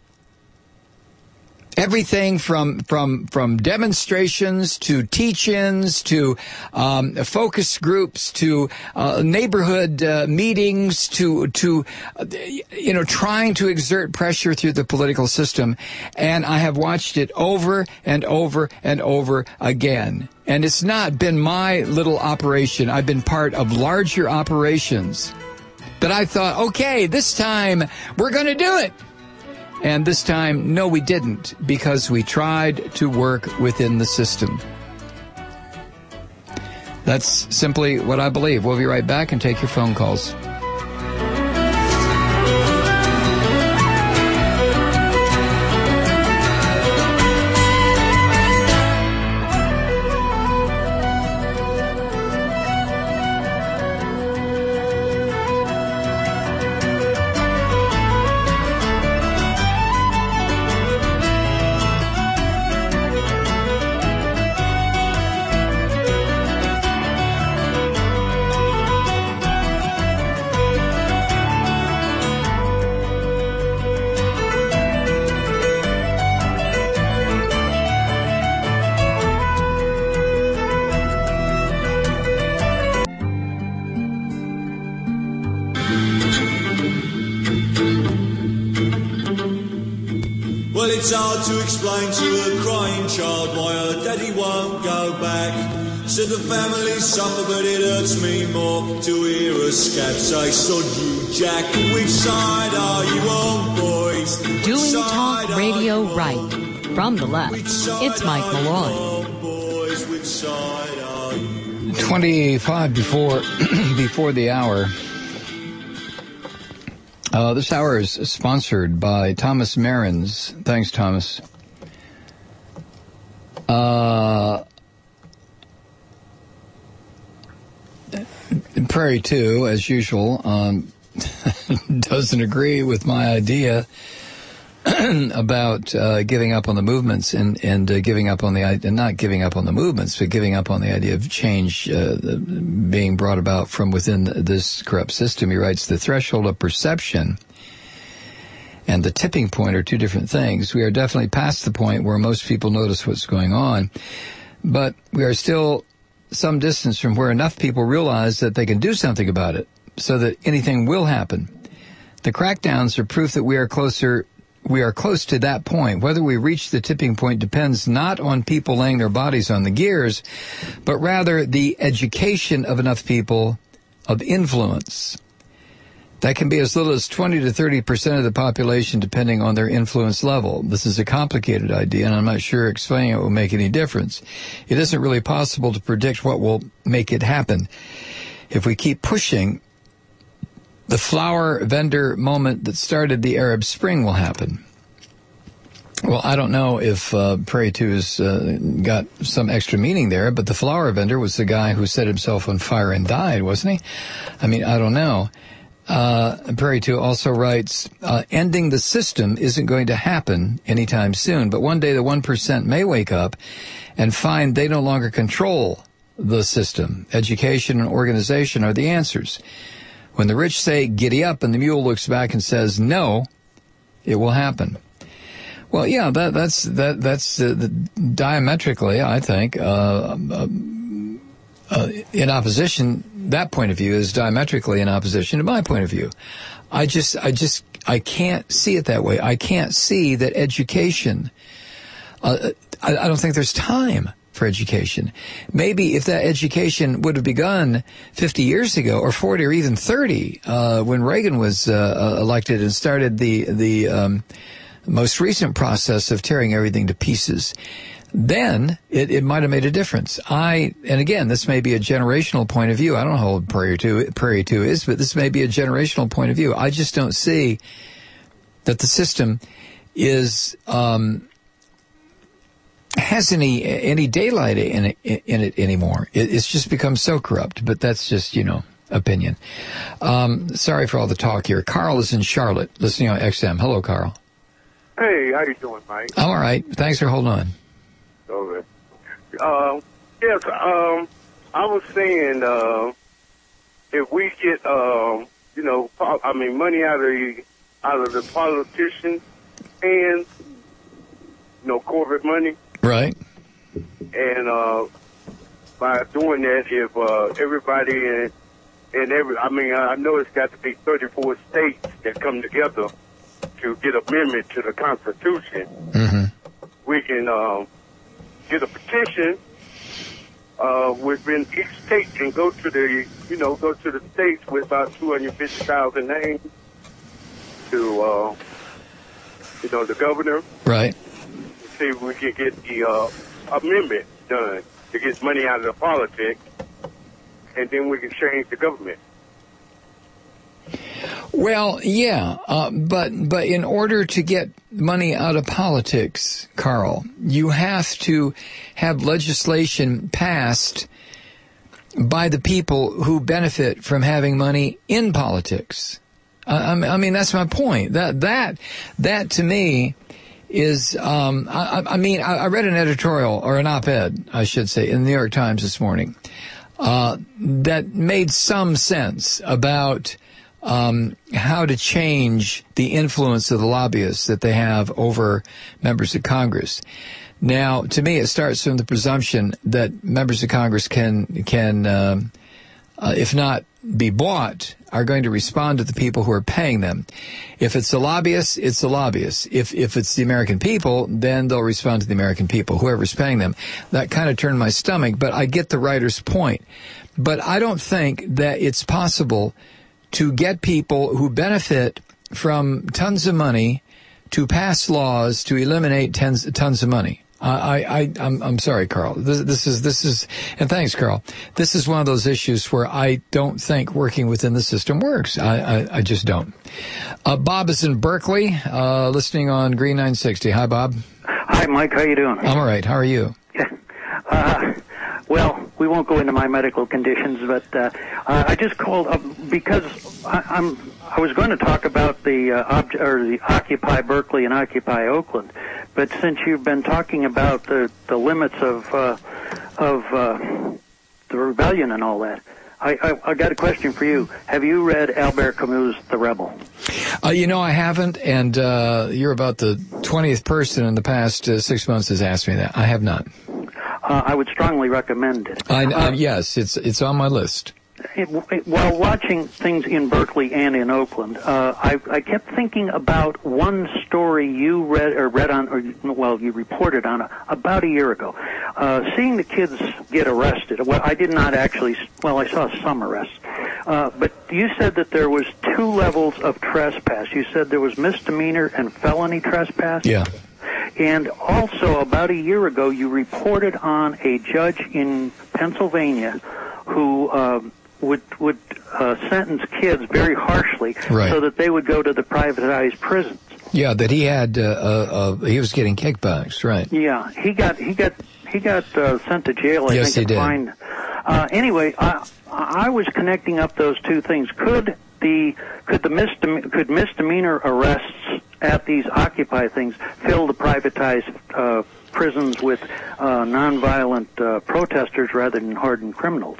everything from from from demonstrations to teach-ins to um, focus groups to uh, neighborhood uh, meetings to to uh, you know trying to exert pressure through the political system, and I have watched it over and over and over again. And it's not been my little operation. I've been part of larger operations that I thought, okay, this time we're going to do it. And this time, no, we didn't, because we tried to work within the system. That's simply what I believe. We'll be right back and take your phone calls. Well, it's hard to explain to a crying child why her daddy won't go back. Said the family suffer, but it hurts me more to hear a scat say, sod you, Jack. Which side are you on, boys? Doing talk radio right. From the left, it's Mike Malloy. twenty-five before before the hour. Uh, this hour is sponsored by Thomas Marins. Thanks, Thomas. Uh, Prairie two, as usual, um, doesn't agree with my idea about uh, giving up on the movements and, and uh, giving up on the idea, not giving up on the movements, but giving up on the idea of change uh, being brought about from within this corrupt system. He writes, the threshold of perception and the tipping point are two different things. We are definitely past the point where most people notice what's going on, but we are still some distance from where enough people realize that they can do something about it so that anything will happen. The crackdowns are proof that we are closer We are close to that point. Whether we reach the tipping point depends not on people laying their bodies on the gears, but rather the education of enough people of influence. That can be as little as twenty to thirty percent of the population, depending on their influence level. This is a complicated idea, and I'm not sure explaining it will make any difference. It isn't really possible to predict what will make it happen. If we keep pushing, the flower vendor moment that started the Arab Spring will happen. Well, I don't know if uh, Prairie two has uh, got some extra meaning there, but the flower vendor was the guy who set himself on fire and died, wasn't he? I mean, I don't know. Uh, Prairie two also writes, uh, ending the system isn't going to happen anytime soon, but one day the one percent may wake up and find they no longer control the system. Education and organization are the answers. When the rich say, giddy up, and the mule looks back and says, no, it will happen. Well, yeah, that, that's that, that's uh, the, diametrically, I think, uh, uh, uh, in opposition. That point of view is diametrically in opposition to my point of view. I just, I just, I can't see it that way. I can't see that education. Uh, I, I don't think there's time for education. Maybe if that education would have begun fifty years ago, or forty, or even thirty, uh, when Reagan was uh, elected and started the the um, most recent process of tearing everything to pieces, then it, it might have made a difference. I and again, this may be a generational point of view. I don't know how old Prairie two Prairie two is, but this may be a generational point of view. I just don't see that the system is um, has any any daylight in it, in it anymore. It, it's just become so corrupt. But that's just, you know, opinion. Um, sorry for all the talk here. Carl is in Charlotte, listening on X M. Hello, Carl. Hey, how you doing, Mike? I'm all right. Thanks for holding on. Okay. Uh, yes, um, I was saying, uh, if we get, uh, you know, I mean, money out of the, out of the politicians and, you know, corporate money. Right. And, uh, by doing that, if, uh, everybody in, in every, I mean, I know it's got to be thirty-four states that come together to get amendment to the Constitution. Mm-hmm. We can, uh, get a petition, uh, within each state and go to the, you know, go to the states with about two hundred fifty thousand names to, uh, you know, the governor. Right. See if we can get the, uh, amendment done to get money out of the politics and then we can change the government. Well, yeah, uh, but but in order to get money out of politics, Carl, you have to have legislation passed by the people who benefit from having money in politics. Uh, I mean, that's my point. That that that to me is. Um, I, I mean, I, I read an editorial or an op-ed, I should say, in the New York Times this morning uh, that made some sense about. Um, how to change the influence of the lobbyists that they have over members of Congress. Now, to me, it starts from the presumption that members of Congress can, can, um, uh, if not be bought, are going to respond to the people who are paying them. If it's the lobbyists, it's the lobbyists. If, if it's the American people, then they'll respond to the American people, whoever's paying them. That kind of turned my stomach, but I get the writer's point. But I don't think that it's possible to get people who benefit from tons of money to pass laws to eliminate tons, tons of money. I, I, I'm, I'm sorry, Carl. This, this is, this is, and thanks, Carl. This is one of those issues where I don't think working within the system works. I, I, I just don't. Uh, Bob is in Berkeley, uh, listening on Green nine sixty. Hi, Bob. Hi, Mike. How you doing? I'm all right. How are you? Uh, well, we won't go into my medical conditions, but uh, uh, I just called up because I, I'm. I was going to talk about the uh, ob- or the Occupy Berkeley and Occupy Oakland, but since you've been talking about the the limits of uh, of uh, the rebellion and all that, I, I, I got a question for you. Have you read Albert Camus' The Rebel? Uh, you know, I haven't, and uh, you're about the twentieth person in the past uh, six months has asked me that. I have not. Uh, I would strongly recommend it. I, uh, uh, yes, it's it's on my list. It, it, while watching things in Berkeley and in Oakland, uh, I, I kept thinking about one story you read or read on, or well, you reported on a, about a year ago. Uh, seeing the kids get arrested. Well, I did not actually. Well, I saw some arrests, uh, but you said that there was two levels of trespass. You said there was misdemeanor and felony trespass. Yeah. And also, about a year ago, you reported on a judge in Pennsylvania who uh, would would uh, sentence kids very harshly, right, so that they would go to the privatized prisons. Yeah, that he had uh, uh, uh, he was getting kickbacks, right? Yeah, he got he got he got uh, sent to jail. I yes, think, he did. Fined. Uh, anyway, I I was connecting up those two things. Could the could the misdeme- could misdemeanor arrests at these Occupy things fill the privatized uh, prisons with uh, nonviolent uh, protesters rather than hardened criminals?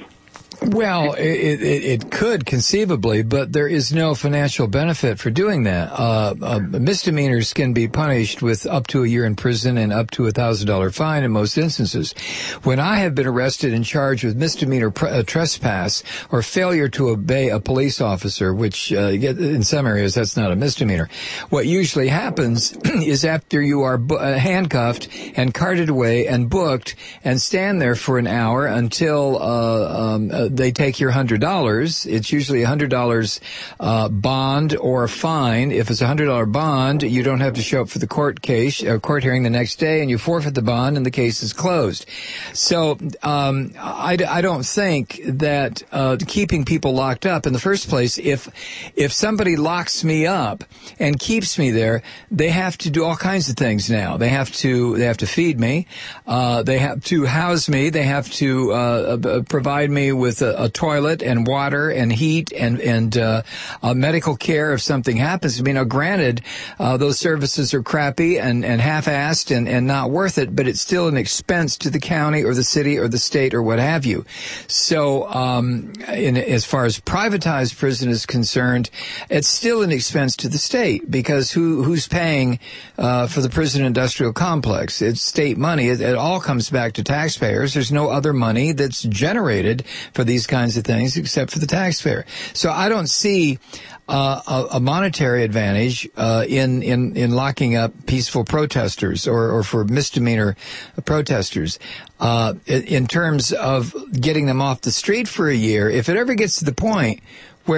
Well, it, it, it could conceivably, but there is no financial benefit for doing that. Uh, uh, misdemeanors can be punished with up to a year in prison and up to a thousand dollar fine in most instances. When I have been arrested and charged with misdemeanor pr- uh, trespass or failure to obey a police officer, which uh, in some areas that's not a misdemeanor, what usually happens is after you are bu- uh, handcuffed and carted away and booked and stand there for an hour until uh, um, uh, they take your one hundred dollars. It's usually a one hundred dollars uh, bond or a fine. If it's a one hundred dollars bond, you don't have to show up for the court case, uh, court hearing the next day, and you forfeit the bond, and the case is closed. So um, I, I don't think that uh, keeping people locked up in the first place, if if somebody locks me up and keeps me there, they have to do all kinds of things now. They have to they have to feed me. Uh, they have to house me. They have to uh, provide me with a, a toilet and water and heat and and uh, uh, medical care if something happens to me. Now, granted, uh, those services are crappy and, and half-assed and, and not worth it, but it's still an expense to the county or the city or the state or what have you. So, um, in, as far as privatized prison is concerned, it's still an expense to the state because who who's paying uh, for the prison industrial complex? It's state money. It, it all comes back to taxpayers. There's no other money that's generated for these kinds of things except for the taxpayer. So I don't see uh, a, a monetary advantage uh, in, in, in locking up peaceful protesters or, or for misdemeanor protesters. Uh, in terms of getting them off the street for a year, if it ever gets to the point where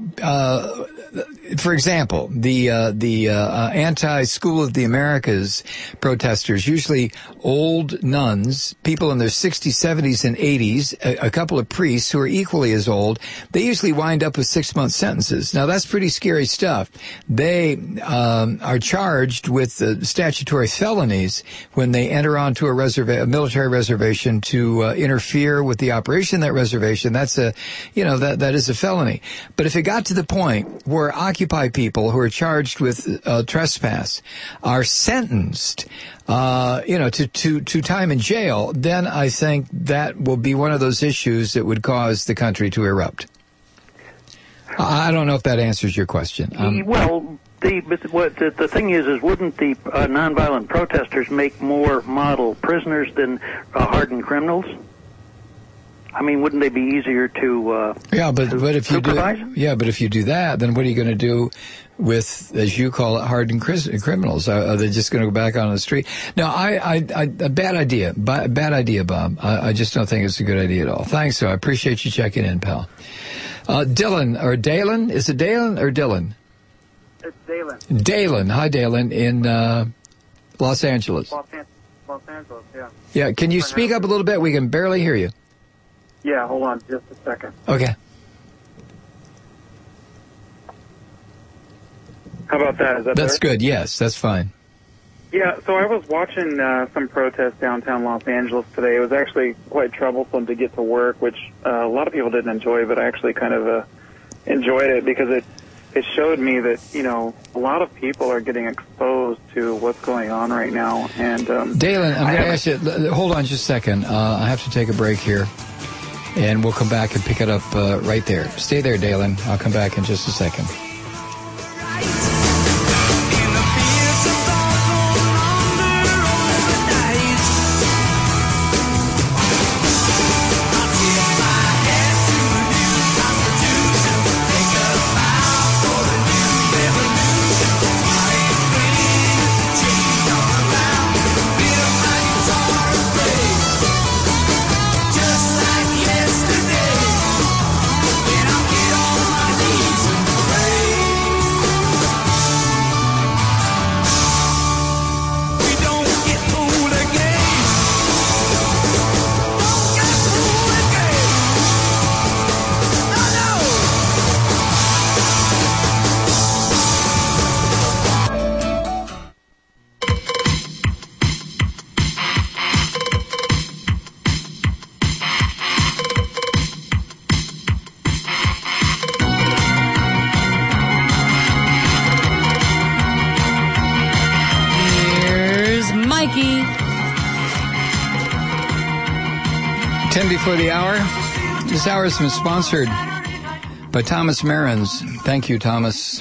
uh, for example, the uh, the uh, anti-School of the Americas protesters, usually old nuns, people in their sixties, seventies, and eighties, a, a couple of priests who are equally as old, they usually wind up with six-month sentences. Now, that's pretty scary stuff. They um, are charged with uh, statutory felonies when they enter onto a, reserva- a military reservation to uh, interfere with the operation of that reservation. That's a, you know, that that is a felony. But if it got to the point where Occupy people who are charged with uh, trespass are sentenced, uh, you know, to, to, to time in jail, then I think that will be one of those issues that would cause the country to erupt. I don't know if that answers your question. Um, well, the, but what the, the thing is, is wouldn't the uh, nonviolent protesters make more model prisoners than uh, hardened criminals? I mean, wouldn't they be easier to uh, yeah, but to but if you supervise? do yeah, but if you do that, then what are you going to do with, as you call it, hardened criminals? Are, are they just going to go back on the street? No, I, I, I a bad idea, bad idea, Bob. I, I just don't think it's a good idea at all. Thanks, so I appreciate you checking in, pal. Uh, Dylan or Dalen, is it Dalen or Dylan? It's Dalen. Dalen, hi Dalen in uh, Los Angeles. Los, An- Los Angeles, yeah. Yeah, can you speak up a little bit? We can barely hear you. Yeah, hold on just a second. Okay. How about that? Is that That's better? good, yes, that's fine. Yeah, so I was watching uh, some protests downtown Los Angeles today. It was actually quite troublesome to get to work, which uh, a lot of people didn't enjoy, but I actually kind of uh, enjoyed it because it, it showed me that, you know, a lot of people are getting exposed to what's going on right now. And um, Dalen, I'm I going to ask you, hold on just a second. Uh, I have to take a break here, and we'll come back and pick it up uh, right there. Stay there, Dalen. I'll come back in just a second. For the hour. This hour has been sponsored by Thomas Marins. Thank you, Thomas.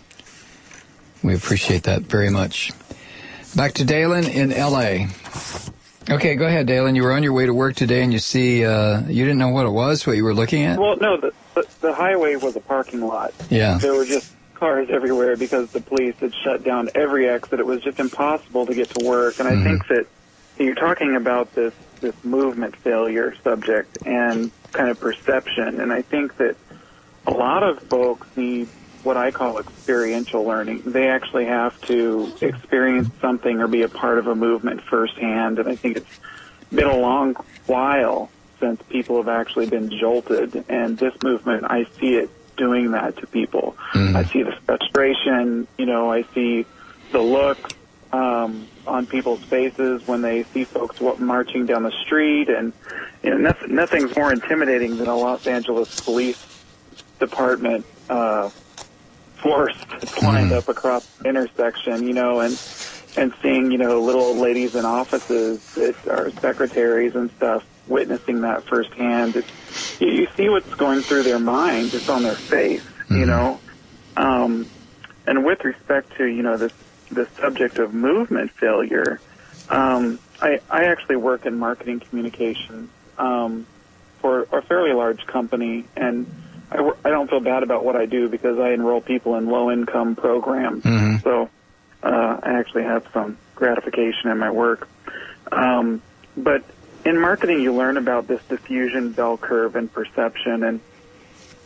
We appreciate that very much. Back to Dalen in L A. Okay, go ahead, Dalen. You were on your way to work today, and you see, uh, you didn't know what it was, what you were looking at? Well, no, the, the, the highway was a parking lot. Yeah. There were just cars everywhere because the police had shut down every exit. It was just impossible to get to work. And I mm-hmm. think that you're talking about this this movement failure subject and kind of perception. And I think that a lot of folks need what I call experiential learning. They actually have to experience something or be a part of a movement firsthand. And I think it's been a long while since people have actually been jolted. And this movement, I see it doing that to people. Mm-hmm. I see the frustration, you know, I see the look um, on people's faces when they see folks marching down the street, and you know, nothing, nothing's more intimidating than a Los Angeles police department uh, force lined mm. up across the intersection, you know, and and seeing, you know, little old ladies in offices that are secretaries and stuff witnessing that firsthand. It's, you, you see what's going through their mind. It's on their face, mm. you know. Um, and with respect to, you know, this the subject of movement failure, um, I, I actually work in marketing communications um, for a fairly large company, and I, I don't feel bad about what I do because I enroll people in low-income programs. Mm-hmm. So uh, I actually have some gratification in my work. Um, but in marketing, you learn about this diffusion bell curve and perception, and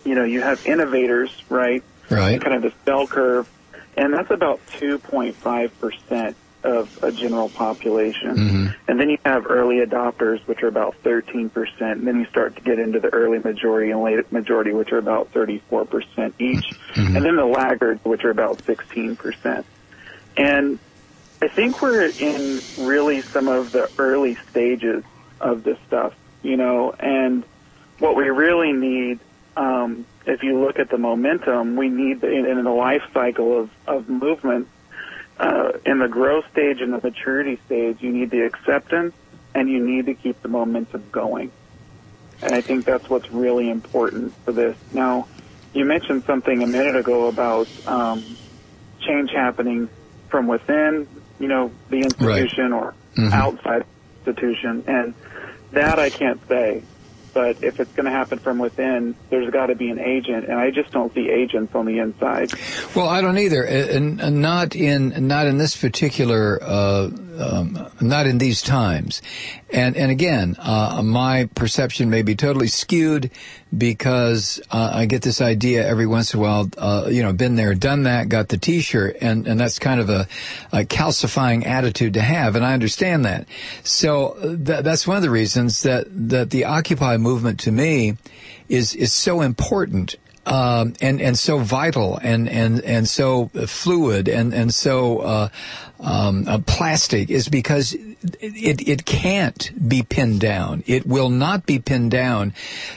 you know, you have innovators, right? Right. Kind of this bell curve, and that's about two point five percent of a general population. Mm-hmm. And then you have early adopters, which are about thirteen percent, and then you start to get into the early majority and late majority, which are about thirty-four percent each, Mm-hmm. and then the laggards, which are about sixteen percent. And I think we're in really some of the early stages of this stuff, you know, and what we really need, um, if you look at the momentum, we need, the, in, in the life cycle of, of movement, uh, in the growth stage and the maturity stage, you need the acceptance and you need to keep the momentum going. And I think that's what's really important for this. Now, you mentioned something a minute ago about um, change happening from within, you know, the institution Right. or Mm-hmm. outside the institution. And that I can't say. But if it's going to happen from within, there's got to be an agent, and I just don't see agents on the inside. Well, I don't either, and, and not in not in this particular, uh, um, not in these times. And and again, uh, my perception may be totally skewed because uh, I get this idea every once in a while. Uh, you know, been there, done that, got the T-shirt, and and that's kind of a, a calcifying attitude to have, and I understand that. So th- that's one of the reasons that that the Occupy movement to me is is so important. Um, and, and so vital and, and, and so fluid and, and so, uh, um, uh, plastic is because it, it can't be pinned down. It will not be pinned down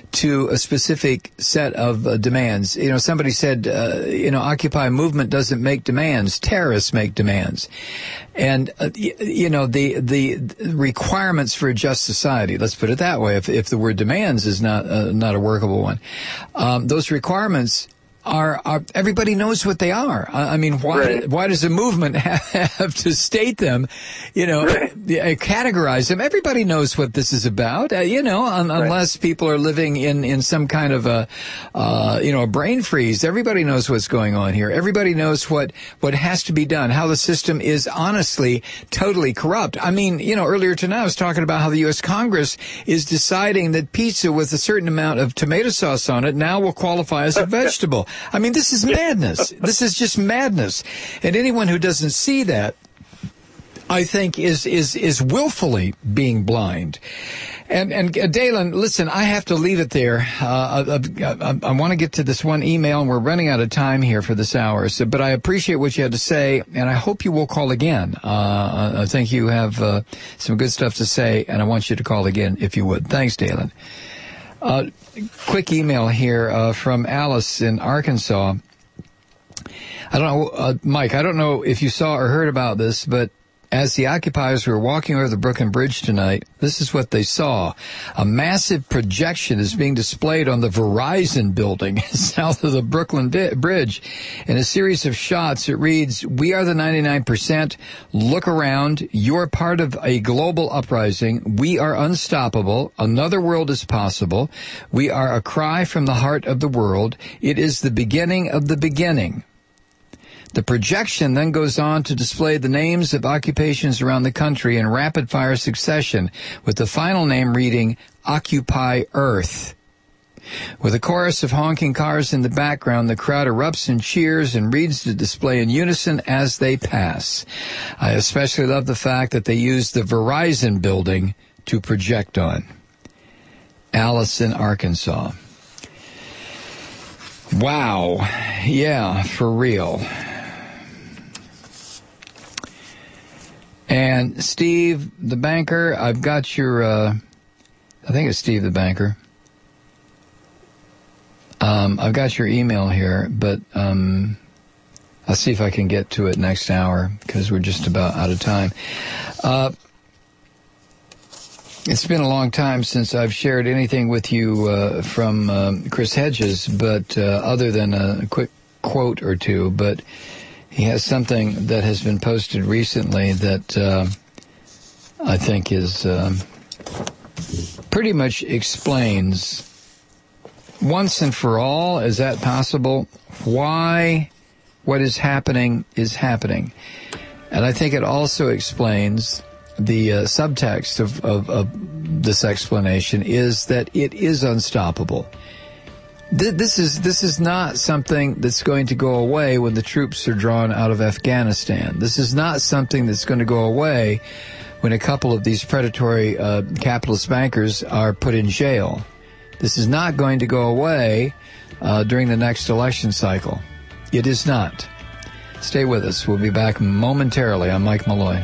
to a specific set of uh, demands. You know, somebody said, uh, you know, Occupy movement doesn't make demands. Terrorists make demands. And, uh, y- you know, the, the requirements for a just society, let's put it that way, if, if the word demands is not, uh, not a workable one, um, those requirements Are, are everybody knows what they are. I, I mean, why Right. why does a movement have to state them, you know, Right. uh, categorize them? Everybody knows what this is about, uh, you know, un, Right. unless people are living in, in some kind of a, uh, you know, a brain freeze. Everybody knows what's going on here. Everybody knows what, what has to be done, how the system is honestly totally corrupt. I mean, you know, earlier tonight I was talking about how the U S Congress is deciding that pizza with a certain amount of tomato sauce on it now will qualify as a vegetable. I mean, this is madness. This is just madness. And anyone who doesn't see that, I think, is is is willfully being blind. And and uh, Dalen, listen, I have to leave it there. Uh, I, I, I want to get to this one email, and we're running out of time here for this hour. So, but I appreciate what you had to say, and I hope you will call again. Uh, I think you have uh, some good stuff to say, and I want you to call again if you would. Thanks, Dalen. Uh, quick email here uh, from Alice in Arkansas. I don't know, uh, Mike, I don't know if you saw or heard about this, but as the occupiers were walking over the Brooklyn Bridge tonight, this is what they saw. A massive projection is being displayed on the Verizon building south of the Brooklyn di- Bridge. In a series of shots, it reads, "We are the ninety-nine percent. Look around. You're part of a global uprising. We are unstoppable. Another world is possible. We are a cry from the heart of the world. It is the beginning of the beginning." The projection then goes on to display the names of occupations around the country in rapid-fire succession, with the final name reading Occupy Earth. With a chorus of honking cars in the background, the crowd erupts in cheers and reads the display in unison as they pass. I especially love the fact that they use the Verizon building to project on. Alice in Arkansas. Wow. Yeah, for real. And Steve, the banker, I've got your, uh, I think it's Steve, the banker. Um, I've got your email here, but um, I'll see if I can get to it next hour because we're just about out of time. Uh, it's been a long time since I've shared anything with you uh, from um, Chris Hedges, but uh, other than a quick quote or two, but he has something that has been posted recently that uh, I think is uh, pretty much explains once and for all, is that possible, why what is happening is happening. And I think it also explains the uh, subtext of, of, of this explanation is that it is unstoppable. This is this is not something that's going to go away when the troops are drawn out of Afghanistan. This is not something that's going to go away when a couple of these predatory uh, capitalist bankers are put in jail. This is not going to go away uh, during the next election cycle. It is not. Stay with us. We'll be back momentarily. I'm Mike Malloy.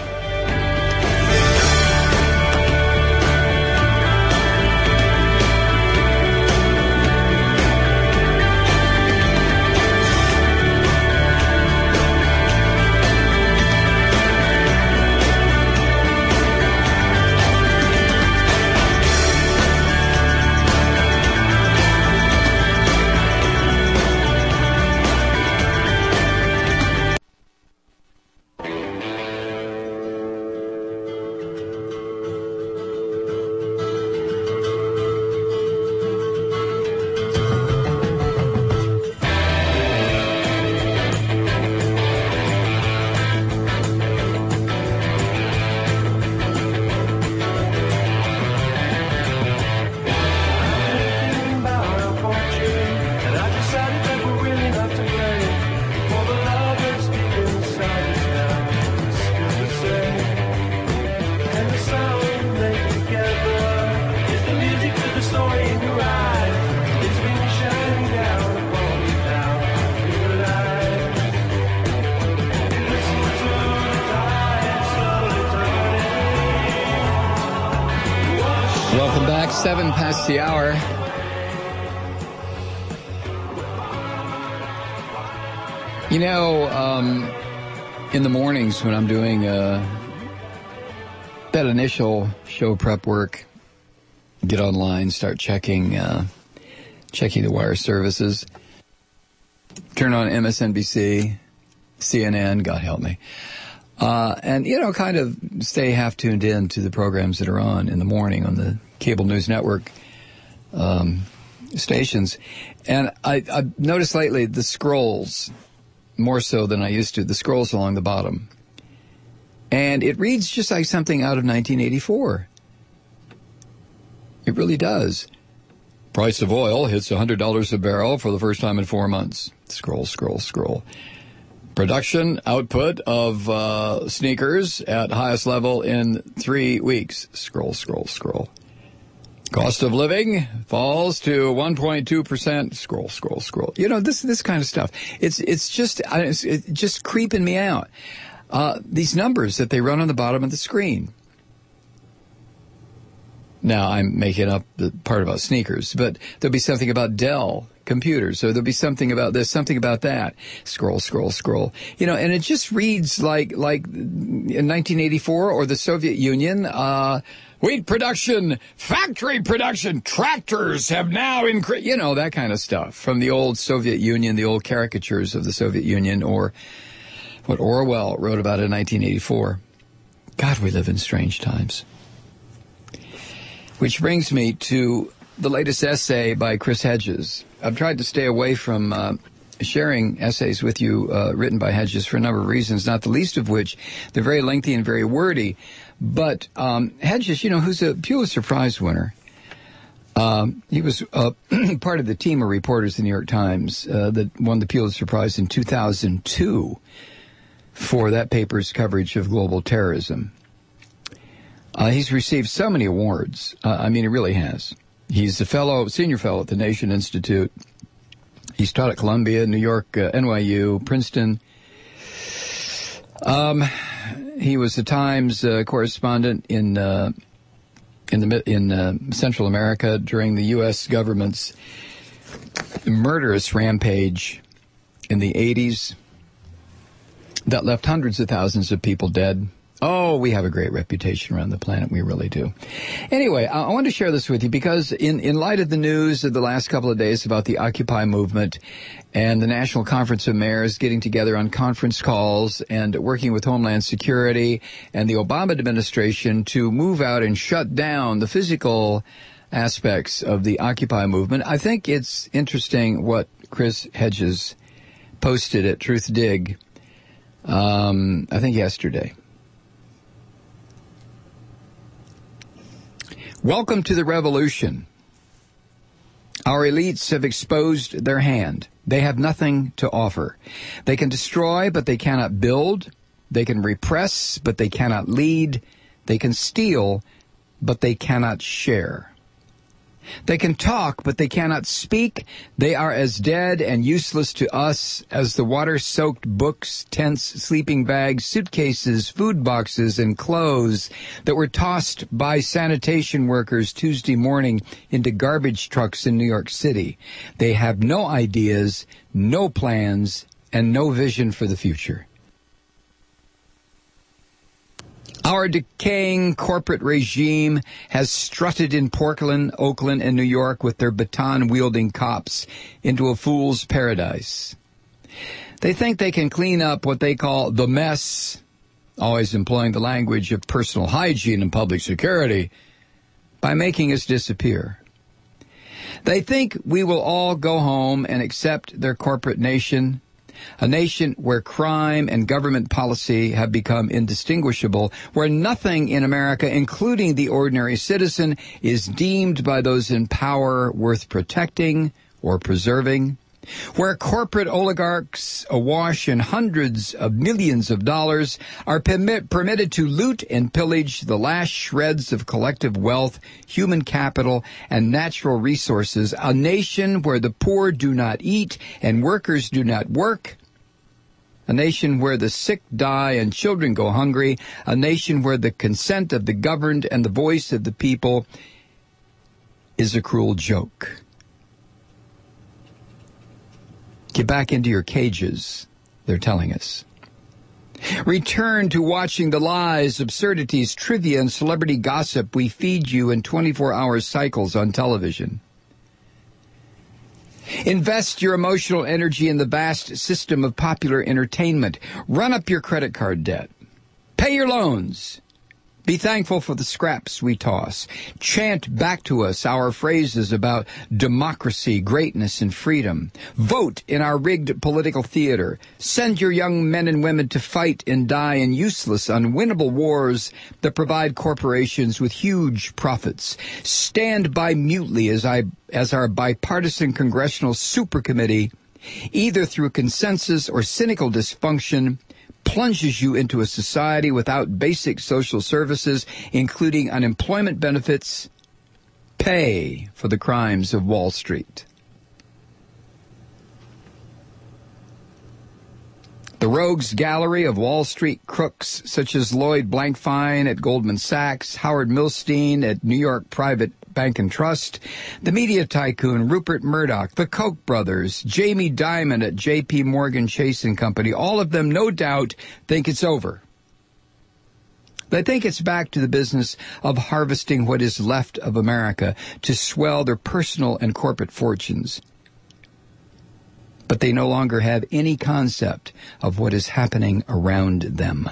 Seven past the hour. You know, um, in the mornings when I'm doing uh, that initial show prep work, get online, start checking, uh, checking the wire services, turn on M S N B C, C N N, God help me. Uh, and, you know, kind of stay half tuned in to the programs that are on in the morning on the cable news network um, stations. And I, I've noticed lately the scrolls, more so than I used to, the scrolls along the bottom. And it reads just like something out of nineteen eighty-four. It really does. Price of oil hits one hundred dollars a barrel for the first time in four months. Scroll, scroll, scroll. Production output of uh, sneakers at highest level in three weeks. Scroll, scroll, scroll. Cost of living falls to one point two percent. Scroll, scroll, scroll. You know, this this kind of stuff. It's it's just it's, it's just creeping me out. Uh, these numbers that they run on the bottom of the screen. Now, I'm making up the part about sneakers, but there'll be something about Dell computers, or there'll be something about this, something about that. Scroll, scroll, scroll. You know, and it just reads like like in nineteen eighty-four or the Soviet Union. Uh, wheat production, factory production, tractors have now increased. You know, that kind of stuff from the old Soviet Union, the old caricatures of the Soviet Union, or what Orwell wrote about in nineteen eighty-four. God, we live in strange times. Which brings me to the latest essay by Chris Hedges. I've tried to stay away from uh, sharing essays with you uh, written by Hedges for a number of reasons, not the least of which they're very lengthy and very wordy. But um, Hedges, you know, who's a Pulitzer Prize winner, um, he was uh, part of the team of reporters at the New York Times uh, that won the Pulitzer Prize in two thousand two for that paper's coverage of global terrorism. Uh, he's received so many awards. Uh, I mean, he really has. He's a fellow, senior fellow at the Nation Institute. He's taught at Columbia, New York, uh, N Y U, Princeton. Um, he was the Times uh, correspondent in uh, in the in uh, Central America during the U S government's murderous rampage in the eighties that left hundreds of thousands of people dead. Oh, we have a great reputation around the planet. We really do. Anyway, I, I want to share this with you because in, in light of the news of the last couple of days about the Occupy movement and the National Conference of Mayors getting together on conference calls and working with Homeland Security and the Obama administration to move out and shut down the physical aspects of the Occupy movement, I think it's interesting what Chris Hedges posted at Truth Dig, um, I think yesterday. Welcome to the revolution. Our elites have exposed their hand. They have nothing to offer. They can destroy, but they cannot build. They can repress, but they cannot lead. They can steal, but they cannot share. They can talk, but they cannot speak. They are as dead and useless to us as the water-soaked books, tents, sleeping bags, suitcases, food boxes, and clothes that were tossed by sanitation workers Tuesday morning into garbage trucks in New York City. They have no ideas, no plans, and no vision for the future. Our decaying corporate regime has strutted in Portland, Oakland, and New York with their baton-wielding cops into a fool's paradise. They think they can clean up what they call the mess, always employing the language of personal hygiene and public security, by making us disappear. They think we will all go home and accept their corporate nation, a nation where crime and government policy have become indistinguishable, where nothing in America, including the ordinary citizen, is deemed by those in power worth protecting or preserving, where corporate oligarchs awash in hundreds of millions of dollars are permit, permitted to loot and pillage the last shreds of collective wealth, human capital, and natural resources, a nation where the poor do not eat and workers do not work, a nation where the sick die and children go hungry, a nation where the consent of the governed and the voice of the people is a cruel joke. Get back into your cages, they're telling us. Return to watching the lies, absurdities, trivia, and celebrity gossip we feed you in twenty-four hour cycles on television. Invest your emotional energy in the vast system of popular entertainment. Run up your credit card debt. Pay your loans. Be thankful for the scraps we toss. Chant back to us our phrases about democracy, greatness, and freedom. Vote in our rigged political theater. Send your young men and women to fight and die in useless, unwinnable wars that provide corporations with huge profits. Stand by mutely as I, as our bipartisan congressional supercommittee, either through consensus or cynical dysfunction, plunges you into a society without basic social services, including unemployment benefits. Pay for the crimes of Wall Street. The rogues gallery of Wall Street crooks such as Lloyd Blankfein at Goldman Sachs, Howard Milstein at New York Private Bank and Trust, the media tycoon Rupert Murdoch, the Koch brothers, Jamie Dimon at J P Morgan Chase and Company, all of them no doubt think it's over. They think it's back to the business of harvesting what is left of America to swell their personal and corporate fortunes. But they no longer have any concept of what is happening around them.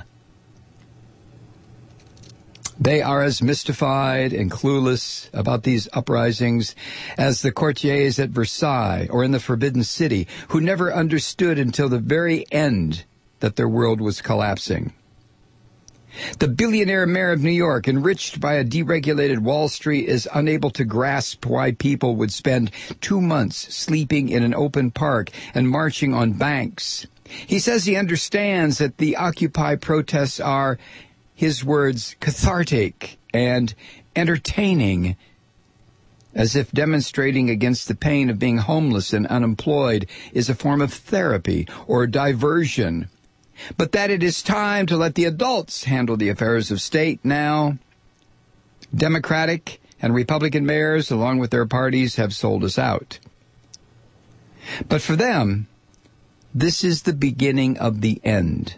They are as mystified and clueless about these uprisings as the courtiers at Versailles or in the Forbidden City, who never understood until the very end that their world was collapsing. The billionaire mayor of New York, enriched by a deregulated Wall Street, is unable to grasp why people would spend two months sleeping in an open park and marching on banks. He says he understands that the Occupy protests are, his words, cathartic and entertaining, as if demonstrating against the pain of being homeless and unemployed is a form of therapy or diversion, but that it is time to let the adults handle the affairs of state now. Democratic and Republican mayors, along with their parties, have sold us out. But for them, this is the beginning of the end.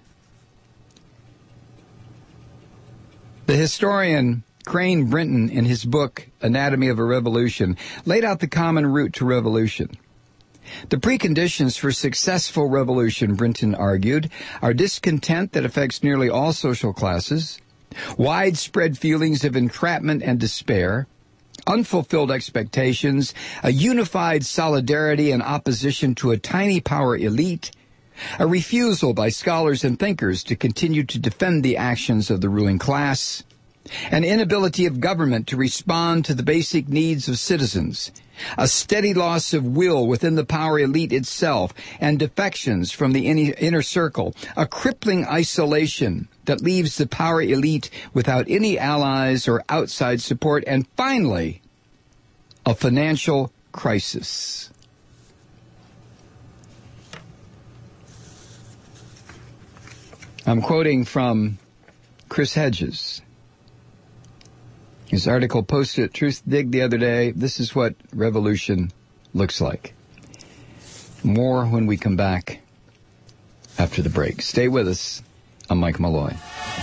The historian Crane Brinton, in his book, Anatomy of a Revolution, laid out the common route to revolution. The preconditions for successful revolution, Brinton argued, are discontent that affects nearly all social classes, widespread feelings of entrapment and despair, unfulfilled expectations, a unified solidarity in opposition to a tiny power elite, a refusal by scholars and thinkers to continue to defend the actions of the ruling class, an inability of government to respond to the basic needs of citizens, a steady loss of will within the power elite itself, and defections from the inner circle, a crippling isolation that leaves the power elite without any allies or outside support, and finally, a financial crisis. I'm quoting from Chris Hedges. His article posted at Truth Dig the other day. This is what revolution looks like. More when we come back after the break. Stay with us. I'm Mike Malloy.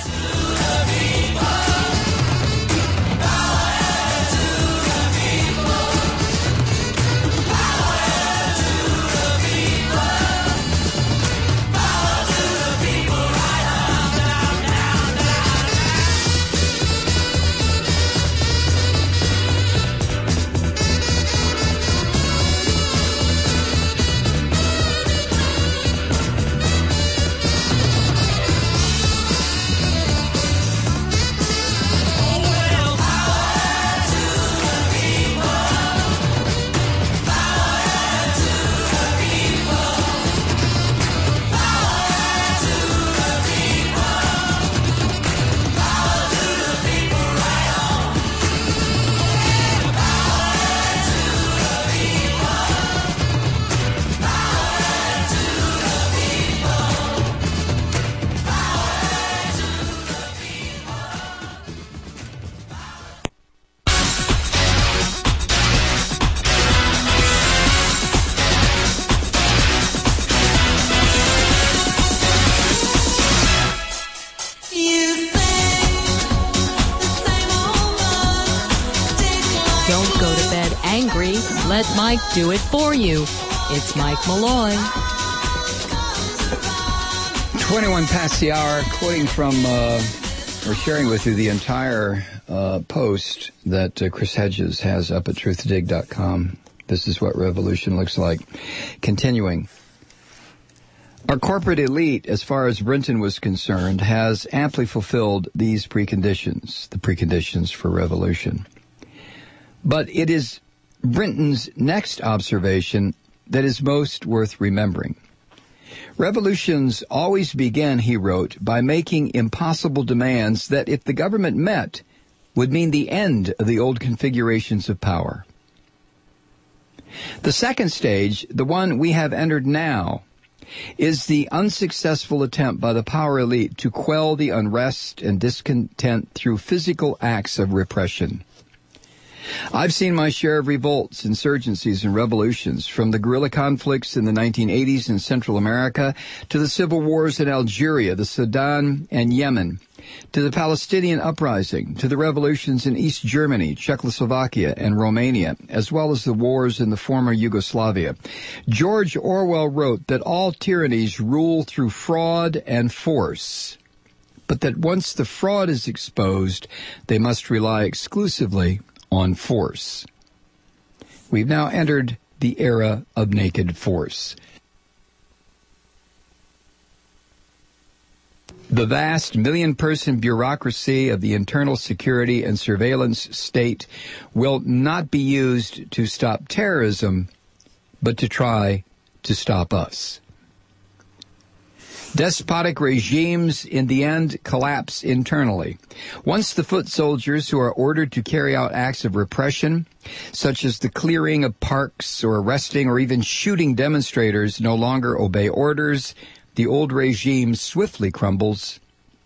Let Mike do it for you. It's Mike Malloy. twenty-one past the hour, quoting from, uh, or sharing with you the entire uh, post that uh, Chris Hedges has up at truth dig dot com. This is what revolution looks like. Continuing. Our corporate elite, as far as Brinton was concerned, has amply fulfilled these preconditions, the preconditions for revolution. But it is Brinton's next observation that is most worth remembering. Revolutions always begin, he wrote, by making impossible demands that, if the government met, would mean the end of the old configurations of power. The second stage, the one we have entered now, is the unsuccessful attempt by the power elite to quell the unrest and discontent through physical acts of repression. I've seen my share of revolts, insurgencies, and revolutions, from the guerrilla conflicts in the nineteen eighties in Central America to the civil wars in Algeria, the Sudan, and Yemen, to the Palestinian uprising, to the revolutions in East Germany, Czechoslovakia, and Romania, as well as the wars in the former Yugoslavia. George Orwell wrote that all tyrannies rule through fraud and force, but that once the fraud is exposed, they must rely exclusively on force. We've now entered the era of naked force. The vast million-person bureaucracy of the internal security and surveillance state will not be used to stop terrorism, but to try to stop us. Despotic regimes, in the end, collapse internally. Once the foot soldiers who are ordered to carry out acts of repression, such as the clearing of parks or arresting or even shooting demonstrators, no longer obey orders, the old regime swiftly crumbles.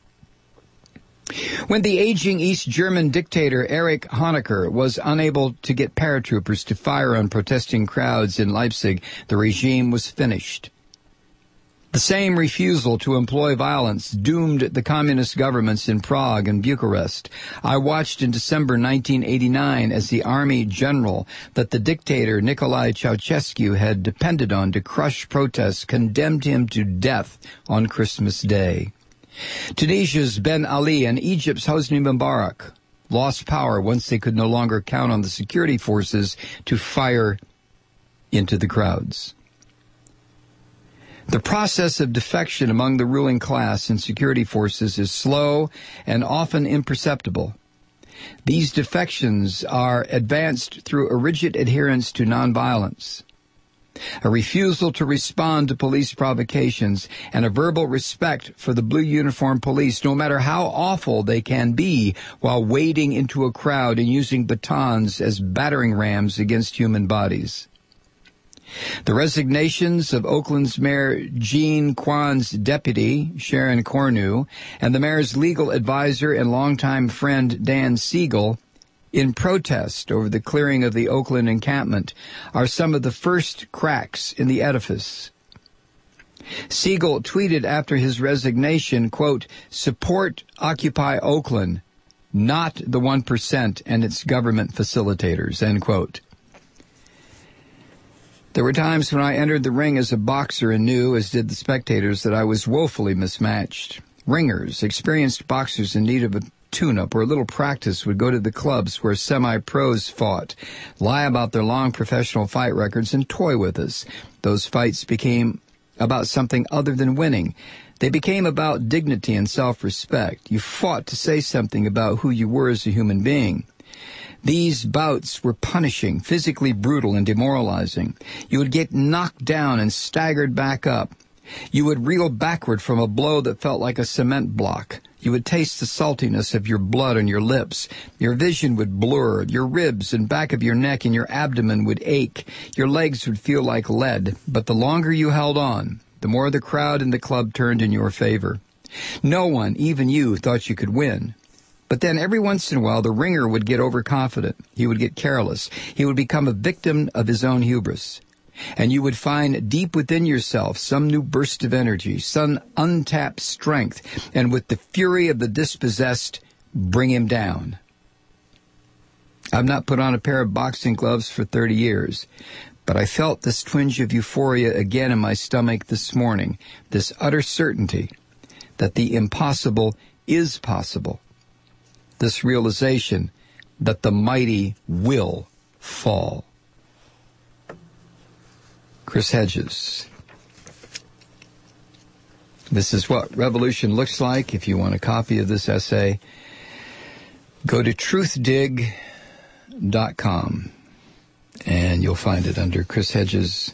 When the aging East German dictator Erich Honecker was unable to get paratroopers to fire on protesting crowds in Leipzig, the regime was finished. The same refusal to employ violence doomed the communist governments in Prague and Bucharest. I watched in December nineteen eighty-nine as the army general that the dictator Nicolae Ceausescu had depended on to crush protests condemned him to death on Christmas Day. Tunisia's Ben Ali and Egypt's Hosni Mubarak lost power once they could no longer count on the security forces to fire into the crowds. The process of defection among the ruling class and security forces is slow and often imperceptible. These defections are advanced through a rigid adherence to nonviolence, a refusal to respond to police provocations, and a verbal respect for the blue uniform police, no matter how awful they can be, while wading into a crowd and using batons as battering rams against human bodies. The resignations of Oakland's Mayor Gene Kwan's deputy, Sharon Cornu, and the mayor's legal advisor and longtime friend Dan Siegel, in protest over the clearing of the Oakland encampment, are some of the first cracks in the edifice. Siegel tweeted after his resignation, quote, "Support Occupy Oakland, not the one percent and its government facilitators," end quote. There were times when I entered the ring as a boxer and knew, as did the spectators, that I was woefully mismatched. Ringers, experienced boxers in need of a tune-up or a little practice, would go to the clubs where semi-pros fought, lie about their long professional fight records, and toy with us. Those fights became about something other than winning. They became about dignity and self-respect. You fought to say something about who you were as a human being. These bouts were punishing, physically brutal, and demoralizing. You would get knocked down and staggered back up. You would reel backward from a blow that felt like a cement block. You would taste the saltiness of your blood on your lips. Your vision would blur. Your ribs and back of your neck and your abdomen would ache. Your legs would feel like lead. But the longer you held on, the more the crowd in the club turned in your favor. No one, even you, thought you could win. But then every once in a while, the ringer would get overconfident. He would get careless. He would become a victim of his own hubris. And you would find deep within yourself some new burst of energy, some untapped strength, and with the fury of the dispossessed, bring him down. I've not put on a pair of boxing gloves for thirty years, but I felt this twinge of euphoria again in my stomach this morning, this utter certainty that the impossible is possible, this realization that the mighty will fall. Chris Hedges. This is what revolution looks like. If you want a copy of this essay, go to truth dig dot com and you'll find it under Chris Hedges'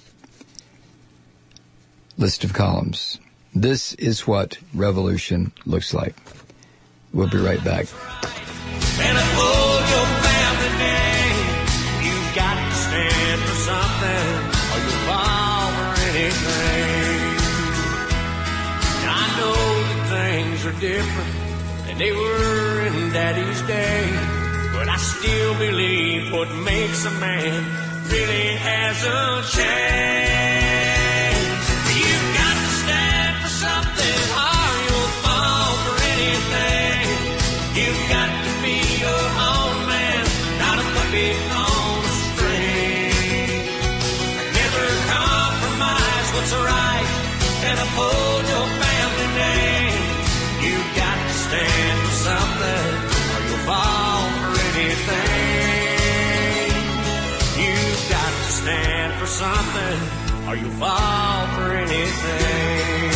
list of columns. This is what revolution looks like. We'll be right back. And uphold your family name. You've got to stand for something. I know that things are different than they were in Daddy's day, but I still believe what makes a man really hasn't changed. You've got to stand for something or you'll fall for anything. You've got to be your own man, not a puppet on a string. Never compromise what's right and uphold your family name. You've got to stand for something or you'll fall for anything. You've got to stand for something or you'll fall for anything.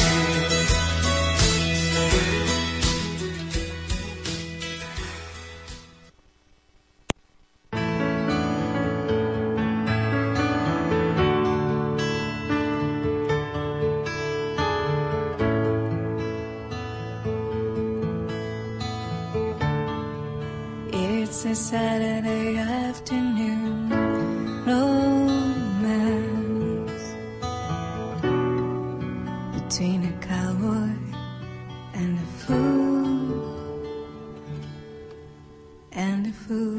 It's a Saturday afternoon romance between a cowboy and a fool, and a fool.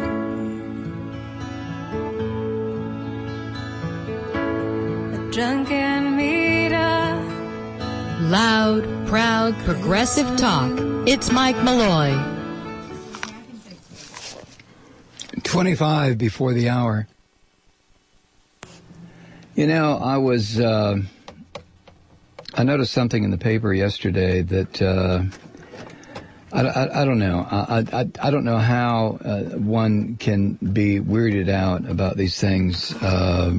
A drunken meter. Loud, proud, progressive talk. It's Mike Malloy. twenty-five before the hour. You know, I was, uh, I noticed something in the paper yesterday that, uh, I, I, I don't know. I, I, I don't know how uh, one can be weirded out about these things uh,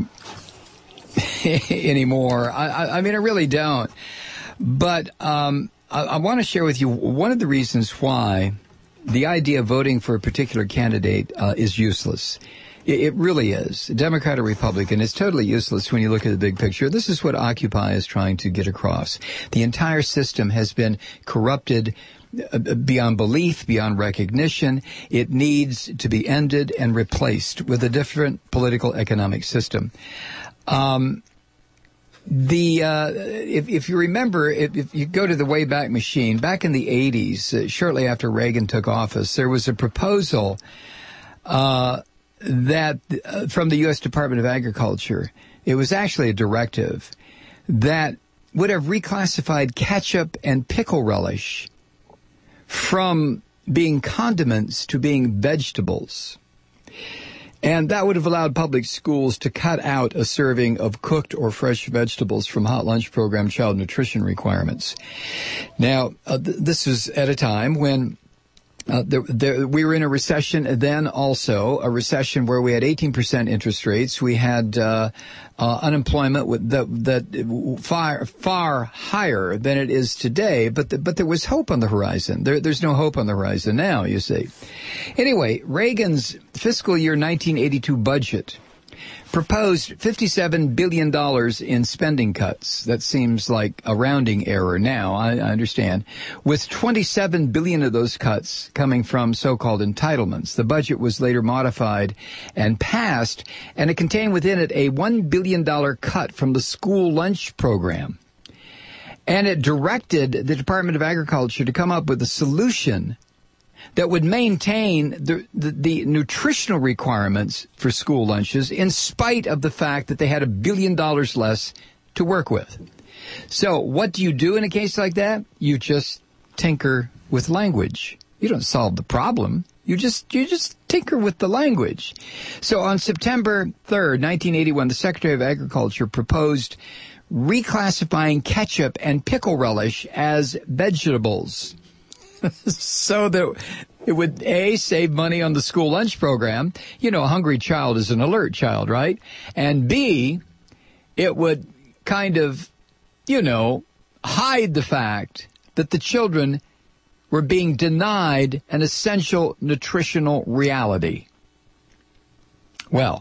anymore. I, I, I mean, I really don't. But um, I, I want to share with you one of the reasons why the idea of voting for a particular candidate uh, is useless. It, it really is. Democrat or Republican, it's totally useless when you look at the big picture. This is what Occupy is trying to get across. The entire system has been corrupted beyond belief, beyond recognition. It needs to be ended and replaced with a different political economic system. Um, the uh, if, if you remember, if, if you go to the Wayback Machine, back in the eighties, uh, shortly after Reagan took office, there was a proposal uh, that uh, from the U S Department of Agriculture. It was actually a directive that would have reclassified ketchup and pickle relish from being condiments to being vegetables. And that would have allowed public schools to cut out a serving of cooked or fresh vegetables from hot lunch program child nutrition requirements. Now, uh, th- this was at a time when Uh, there, there, we were in a recession then also, a recession where we had eighteen percent interest rates. We had uh, uh, unemployment with that, that far, far higher than it is today, but the, but there was hope on the horizon. There, there's no hope on the horizon now, you see. Anyway, Reagan's fiscal year nineteen eighty-two budget proposed fifty-seven billion dollars in spending cuts. That seems like a rounding error now, I, I understand, with twenty-seven billion dollars of those cuts coming from so-called entitlements. The budget was later modified and passed, and it contained within it a one billion dollars cut from the school lunch program. And it directed the Department of Agriculture to come up with a solution that would maintain the, the, the nutritional requirements for school lunches in spite of the fact that they had a billion dollars less to work with. So what do you do in a case like that? You just tinker with language. You don't solve the problem. You just, you just tinker with the language. So on September third, nineteen eighty-one, the Secretary of Agriculture proposed reclassifying ketchup and pickle relish as vegetables. So that it would, A, save money on the school lunch program. You know, a hungry child is an alert child, right? And B, it would kind of, you know, hide the fact that the children were being denied an essential nutritional reality. Well,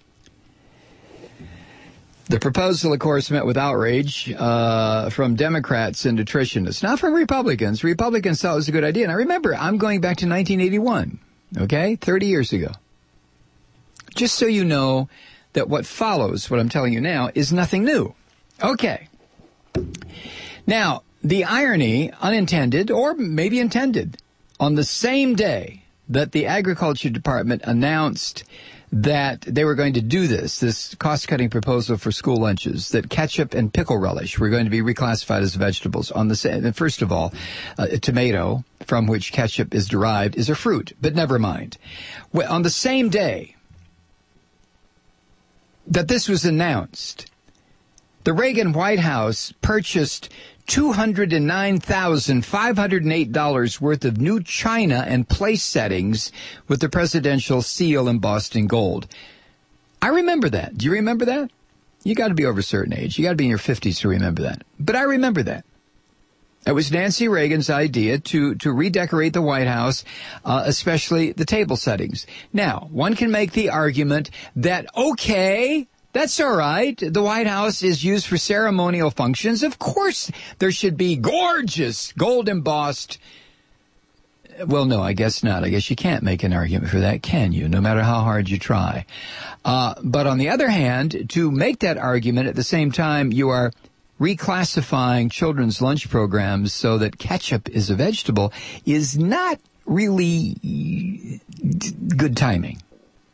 the proposal, of course, met with outrage uh, from Democrats and nutritionists, not from Republicans. Republicans thought it was a good idea. And I remember, I'm going back to nineteen eighty-one, okay, thirty years ago. Just so you know that what follows, what I'm telling you now, is nothing new. Okay. Now, the irony, unintended or maybe intended, on the same day that the Agriculture Department announced that they were going to do this, this cost-cutting proposal for school lunches, that ketchup and pickle relish were going to be reclassified as vegetables. On the same, first of all, uh, a tomato, from which ketchup is derived, is a fruit, but never mind. Well, on the same day that this was announced, the Reagan White House purchased two hundred nine thousand five hundred eight dollars worth of new china and place settings with the presidential seal embossed in gold. I remember that. Do you remember that? You got to be over a certain age. You got to be in your fifties to remember that. But I remember that. It was Nancy Reagan's idea to, to redecorate the White House, uh, especially the table settings. Now, one can make the argument that, okay, that's all right. The White House is used for ceremonial functions. Of course, there should be gorgeous, gold-embossed. Well, no, I guess not. I guess you can't make an argument for that, can you? No matter how hard you try. Uh, but on the other hand, to make that argument at the same time, you are reclassifying children's lunch programs so that ketchup is a vegetable is not really good timing.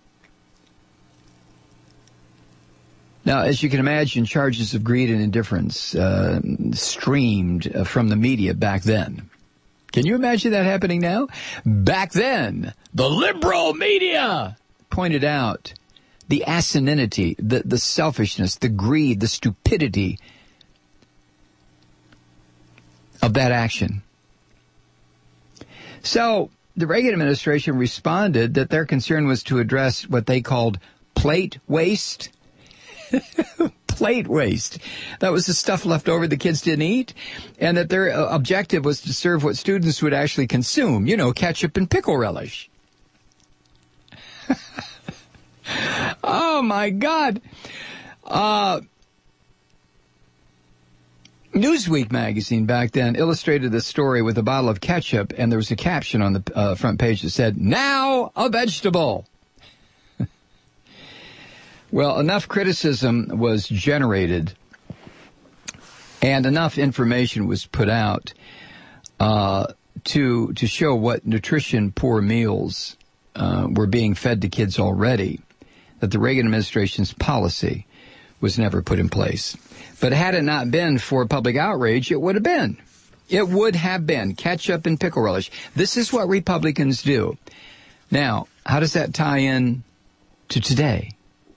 Now, as you can imagine, charges of greed and indifference uh, streamed uh, from the media back then. Can you imagine that happening now? Back then, the liberal media pointed out the asininity, the, the selfishness, the greed, the stupidity of that action. So the Reagan administration responded that their concern was to address what they called plate waste. plate waste. That was the stuff left over the kids didn't eat, and that their uh, objective was to serve what students would actually consume, you know, ketchup and pickle relish. Oh, my God. Uh, Newsweek magazine back then illustrated the story with a bottle of ketchup, and there was a caption on the uh, front page that said, "Now a vegetable." Well, enough criticism was generated and enough information was put out uh, to to show what nutrition-poor meals uh, were being fed to kids already, that the Reagan administration's policy was never put in place. But had it not been for public outrage, it would have been. It would have been ketchup and pickle relish. This is what Republicans do. Now, how does that tie in to today?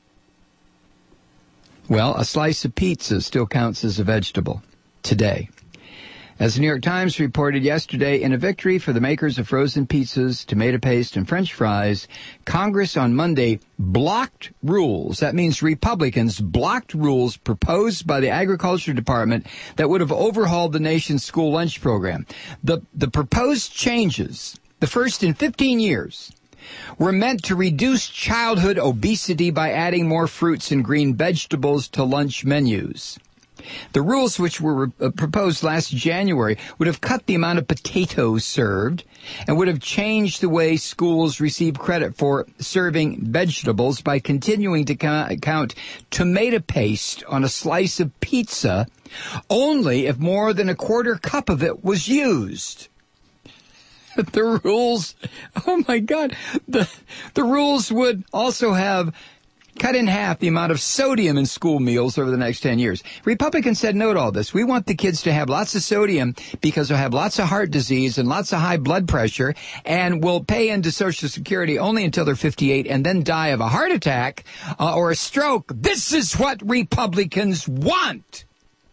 Well, a slice of pizza still counts as a vegetable today. As the New York Times reported yesterday, in a victory for the makers of frozen pizzas, tomato paste, and French fries, Congress on Monday blocked rules. That means Republicans blocked rules proposed by the Agriculture Department that would have overhauled the nation's school lunch program. The, the proposed changes, the first in fifteen years, were meant to reduce childhood obesity by adding more fruits and green vegetables to lunch menus. The rules, which were uh, proposed last January, would have cut the amount of potatoes served and would have changed the way schools receive credit for serving vegetables by continuing to ca- count tomato paste on a slice of pizza only if more than a quarter cup of it was used. The rules, oh my God, the, the rules would also have cut in half the amount of sodium in school meals over the next ten years. Republicans said no to all this. We want the kids to have lots of sodium because they'll have lots of heart disease and lots of high blood pressure, and will pay into Social Security only until they're fifty-eight and then die of a heart attack uh, or a stroke. This is what Republicans want.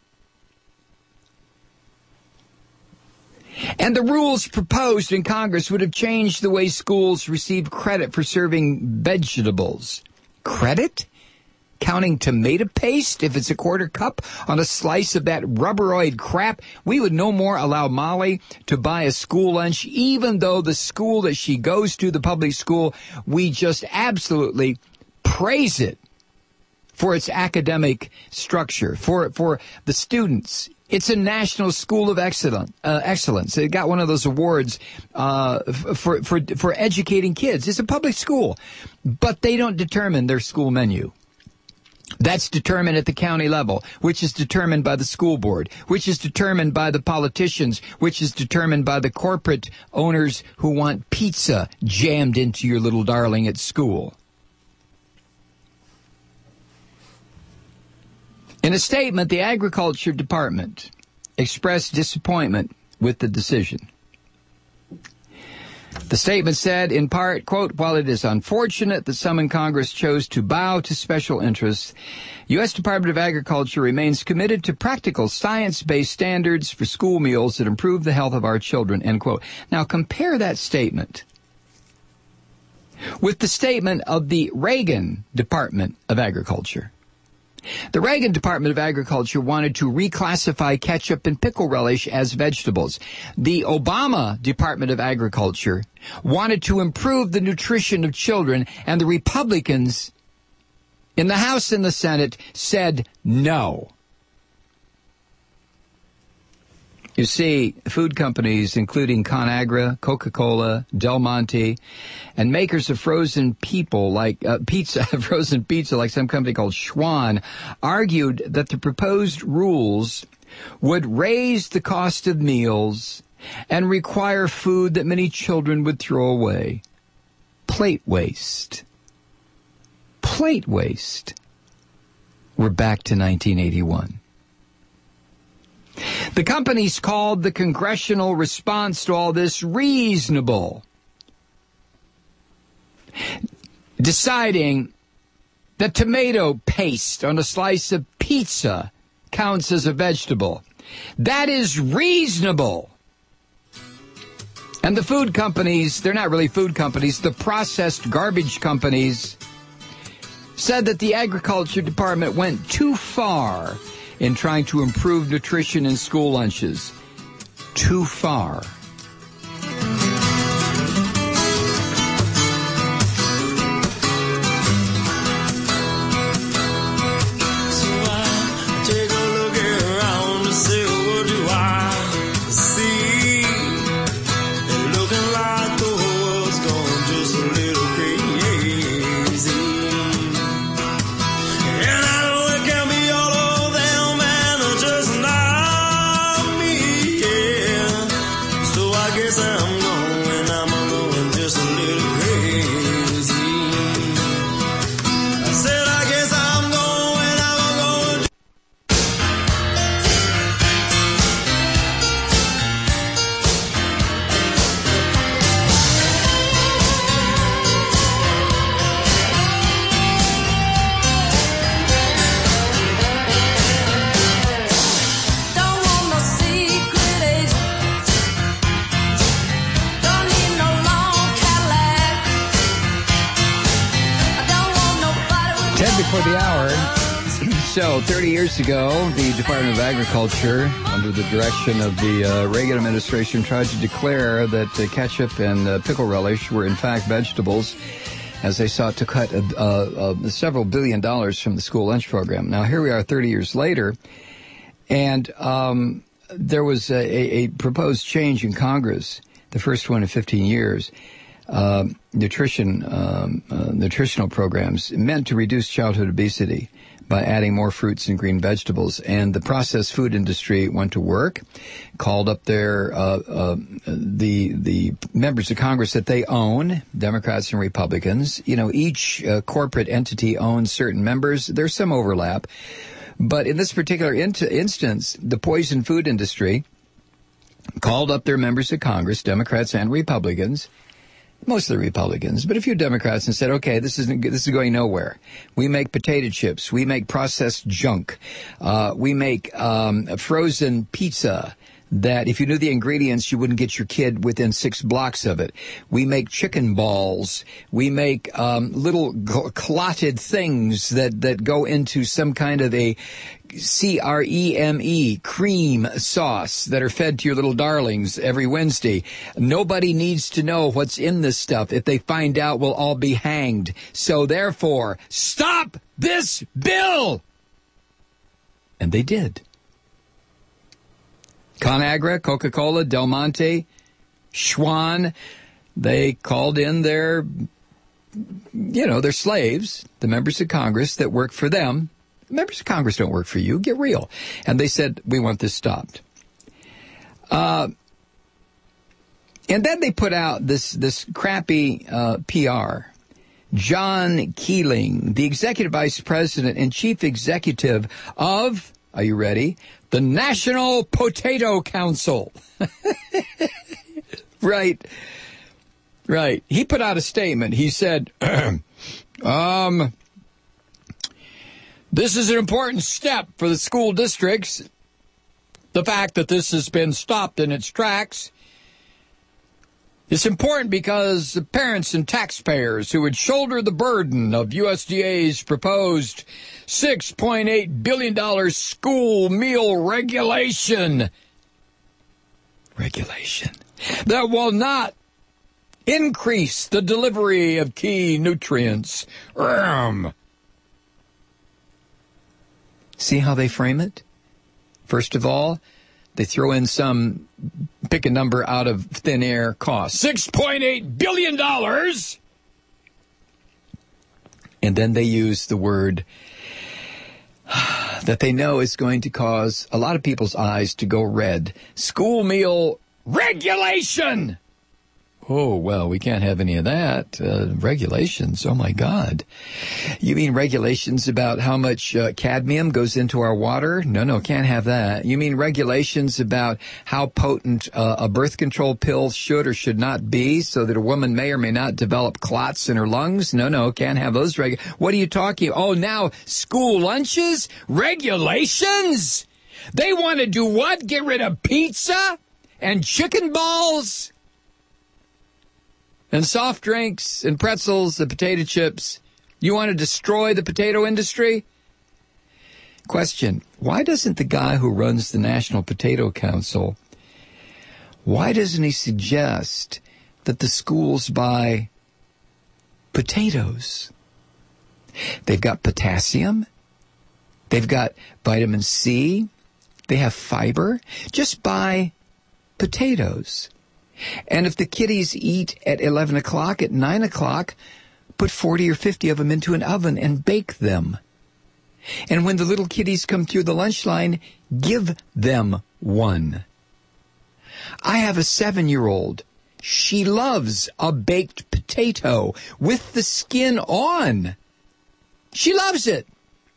And the rules proposed in Congress would have changed the way schools received credit for serving vegetables. Credit? Counting tomato paste if it's a quarter cup on a slice of that rubberoid crap? We would no more allow Molly to buy a school lunch, even though the school that she goes to, the public school, we just absolutely praise it for its academic structure, for for the students. It's a national school of excellence. Uh, excellence. It got one of those awards uh, for for for educating kids. It's a public school, but they don't determine their school menu. That's determined at the county level, which is determined by the school board, which is determined by the politicians, which is determined by the corporate owners who want pizza jammed into your little darling at school. In a statement, the Agriculture Department expressed disappointment with the decision. The statement said, in part, quote, "While it is unfortunate that some in Congress chose to bow to special interests, U S Department of Agriculture remains committed to practical science-based standards for school meals that improve the health of our children," end quote. Now compare that statement with the statement of the Reagan Department of Agriculture. The Reagan Department of Agriculture wanted to reclassify ketchup and pickle relish as vegetables. The Obama Department of Agriculture wanted to improve the nutrition of children, and the Republicans in the House and the Senate said no. You see, food companies, including ConAgra, Coca-Cola, Del Monte, and makers of frozen people like uh, pizza, frozen pizza like some company called Schwan, argued that the proposed rules would raise the cost of meals and require food that many children would throw away. Plate waste. Plate waste. We're back to nineteen eighty-one. The companies called the congressional response to all this reasonable, deciding that tomato paste on a slice of pizza counts as a vegetable. That is reasonable. And the food companies, they're not really food companies, the processed garbage companies said that the Agriculture Department went too far in trying to improve nutrition in school lunches. Too far. So, thirty years ago, the Department of Agriculture, under the direction of the uh, Reagan administration, tried to declare that uh, ketchup and uh, pickle relish were in fact vegetables, as they sought to cut uh, uh, several billion dollars from the school lunch program. Now, here we are thirty years later, and um, there was a, a proposed change in Congress, the first one in fifteen years. Uh, nutrition, um, uh, nutritional programs meant to reduce childhood obesity by adding more fruits and green vegetables. And the processed food industry went to work, called up their uh, uh, the the members of Congress that they own, Democrats and Republicans. You know, each uh, corporate entity owns certain members. There's some overlap. But in this particular in- instance, the poison food industry called up their members of Congress, Democrats and Republicans, mostly Republicans, but a few Democrats, and said, okay, this isn't, this is going nowhere. We make potato chips. We make processed junk. Uh, we make, um, frozen pizza that if you knew the ingredients, you wouldn't get your kid within six blocks of it. We make chicken balls. We make, um, little g- clotted things that, that go into some kind of a C R E M E, cream sauce that are fed to your little darlings every Wednesday. Nobody needs to know what's in this stuff. If they find out, we'll all be hanged. So therefore, stop this bill! And they did. ConAgra, Coca-Cola, Del Monte, Schwan, they called in their, you know, their slaves, the members of Congress that work for them. Members of Congress don't work for you. Get real. And they said, we want this stopped. Uh, and then they put out this, this crappy uh, P R. John Keeling, the executive vice president and chief executive of, are you ready? The National Potato Council. Right. Right. He put out a statement. He said, um... this is an important step for the school districts. The fact that this has been stopped in its tracks. It's important because the parents and taxpayers who would shoulder the burden of U S D A's proposed six point eight billion dollars school meal regulation. Regulation. That will not increase the delivery of key nutrients. Um. See how they frame it? First of all, they throw in some, pick a number out of thin air cost. six point eight billion dollars! And then they use the word that they know is going to cause a lot of people's eyes to go red. School meal regulation! Oh, well, we can't have any of that. Uh, regulations, oh my God. You mean regulations about how much uh, cadmium goes into our water? No, no, can't have that. You mean regulations about how potent uh, a birth control pill should or should not be so that a woman may or may not develop clots in her lungs? No, no, can't have those reg. What are you talking? Oh, now school lunches? Regulations? They want to do what? Get rid of pizza and chicken balls? And soft drinks and pretzels and potato chips. You want to destroy the potato industry? Question, why doesn't the guy who runs the National Potato Council, why doesn't he suggest that the schools buy potatoes? They've got potassium. They've got vitamin C. They have fiber. Just buy potatoes. And if the kiddies eat at eleven o'clock, at nine o'clock, put forty or fifty of them into an oven and bake them. And when the little kiddies come through the lunch line, give them one. I have a seven-year-old. She loves a baked potato with the skin on. She loves it.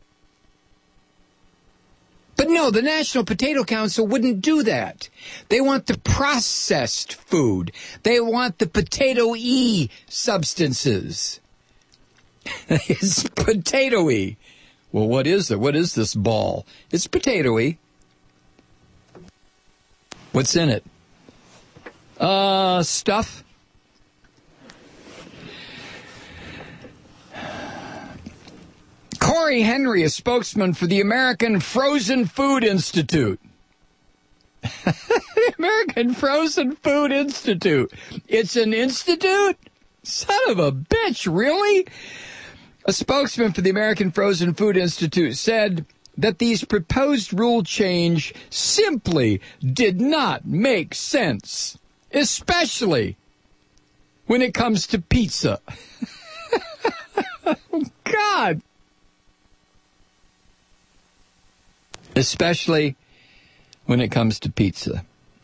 But no, the National Potato Council wouldn't do that. They want the processed food. They want the potato-y substances. It's potato-y. Well, what is it? What is this ball? It's potato-y. What's in it? Uh, stuff. Corey Henry, a spokesman for the American Frozen Food Institute. The American Frozen Food Institute. It's an institute? Son of a bitch, really? A spokesman for the American Frozen Food Institute said that these proposed rule change simply did not make sense, especially when it comes to pizza. Oh, God. Especially when it comes to pizza.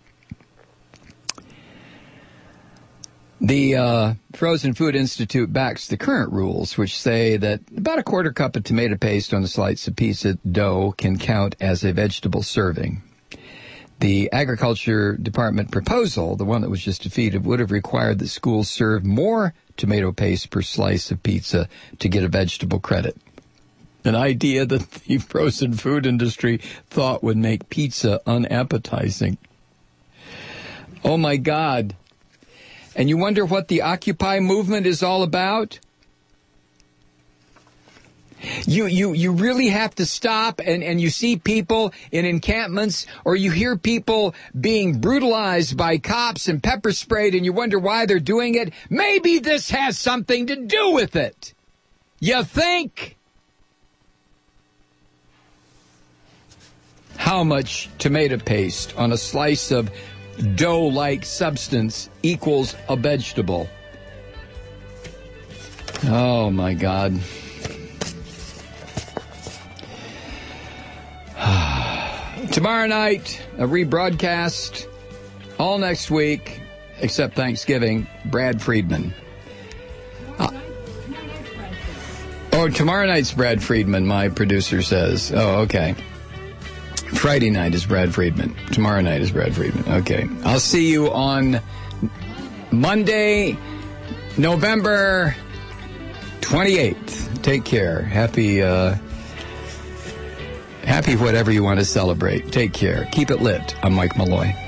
The uh, Frozen Food Institute backs the current rules, which say that about a quarter cup of tomato paste on a slice of pizza dough can count as a vegetable serving. The Agriculture Department proposal, the one that was just defeated, would have required that schools serve more tomato paste per slice of pizza to get a vegetable credit. An idea that the frozen food industry thought would make pizza unappetizing. Oh, my God. And you wonder what the Occupy movement is all about? You you you really have to stop and, and you see people in encampments or you hear people being brutalized by cops and pepper sprayed and you wonder why they're doing it. Maybe this has something to do with it. You think? How much tomato paste on a slice of dough-like substance equals a vegetable? Oh, my God. Tomorrow night, a rebroadcast. All next week, except Thanksgiving, Brad Friedman. Uh, oh, tomorrow night's Brad Friedman, my producer says. Oh, okay. Friday night is Brad Friedman. Tomorrow night is Brad Friedman. Okay. I'll see you on Monday, November twenty-eighth. Take care. Happy, uh, happy whatever you want to celebrate. Take care. Keep it lit. I'm Mike Malloy.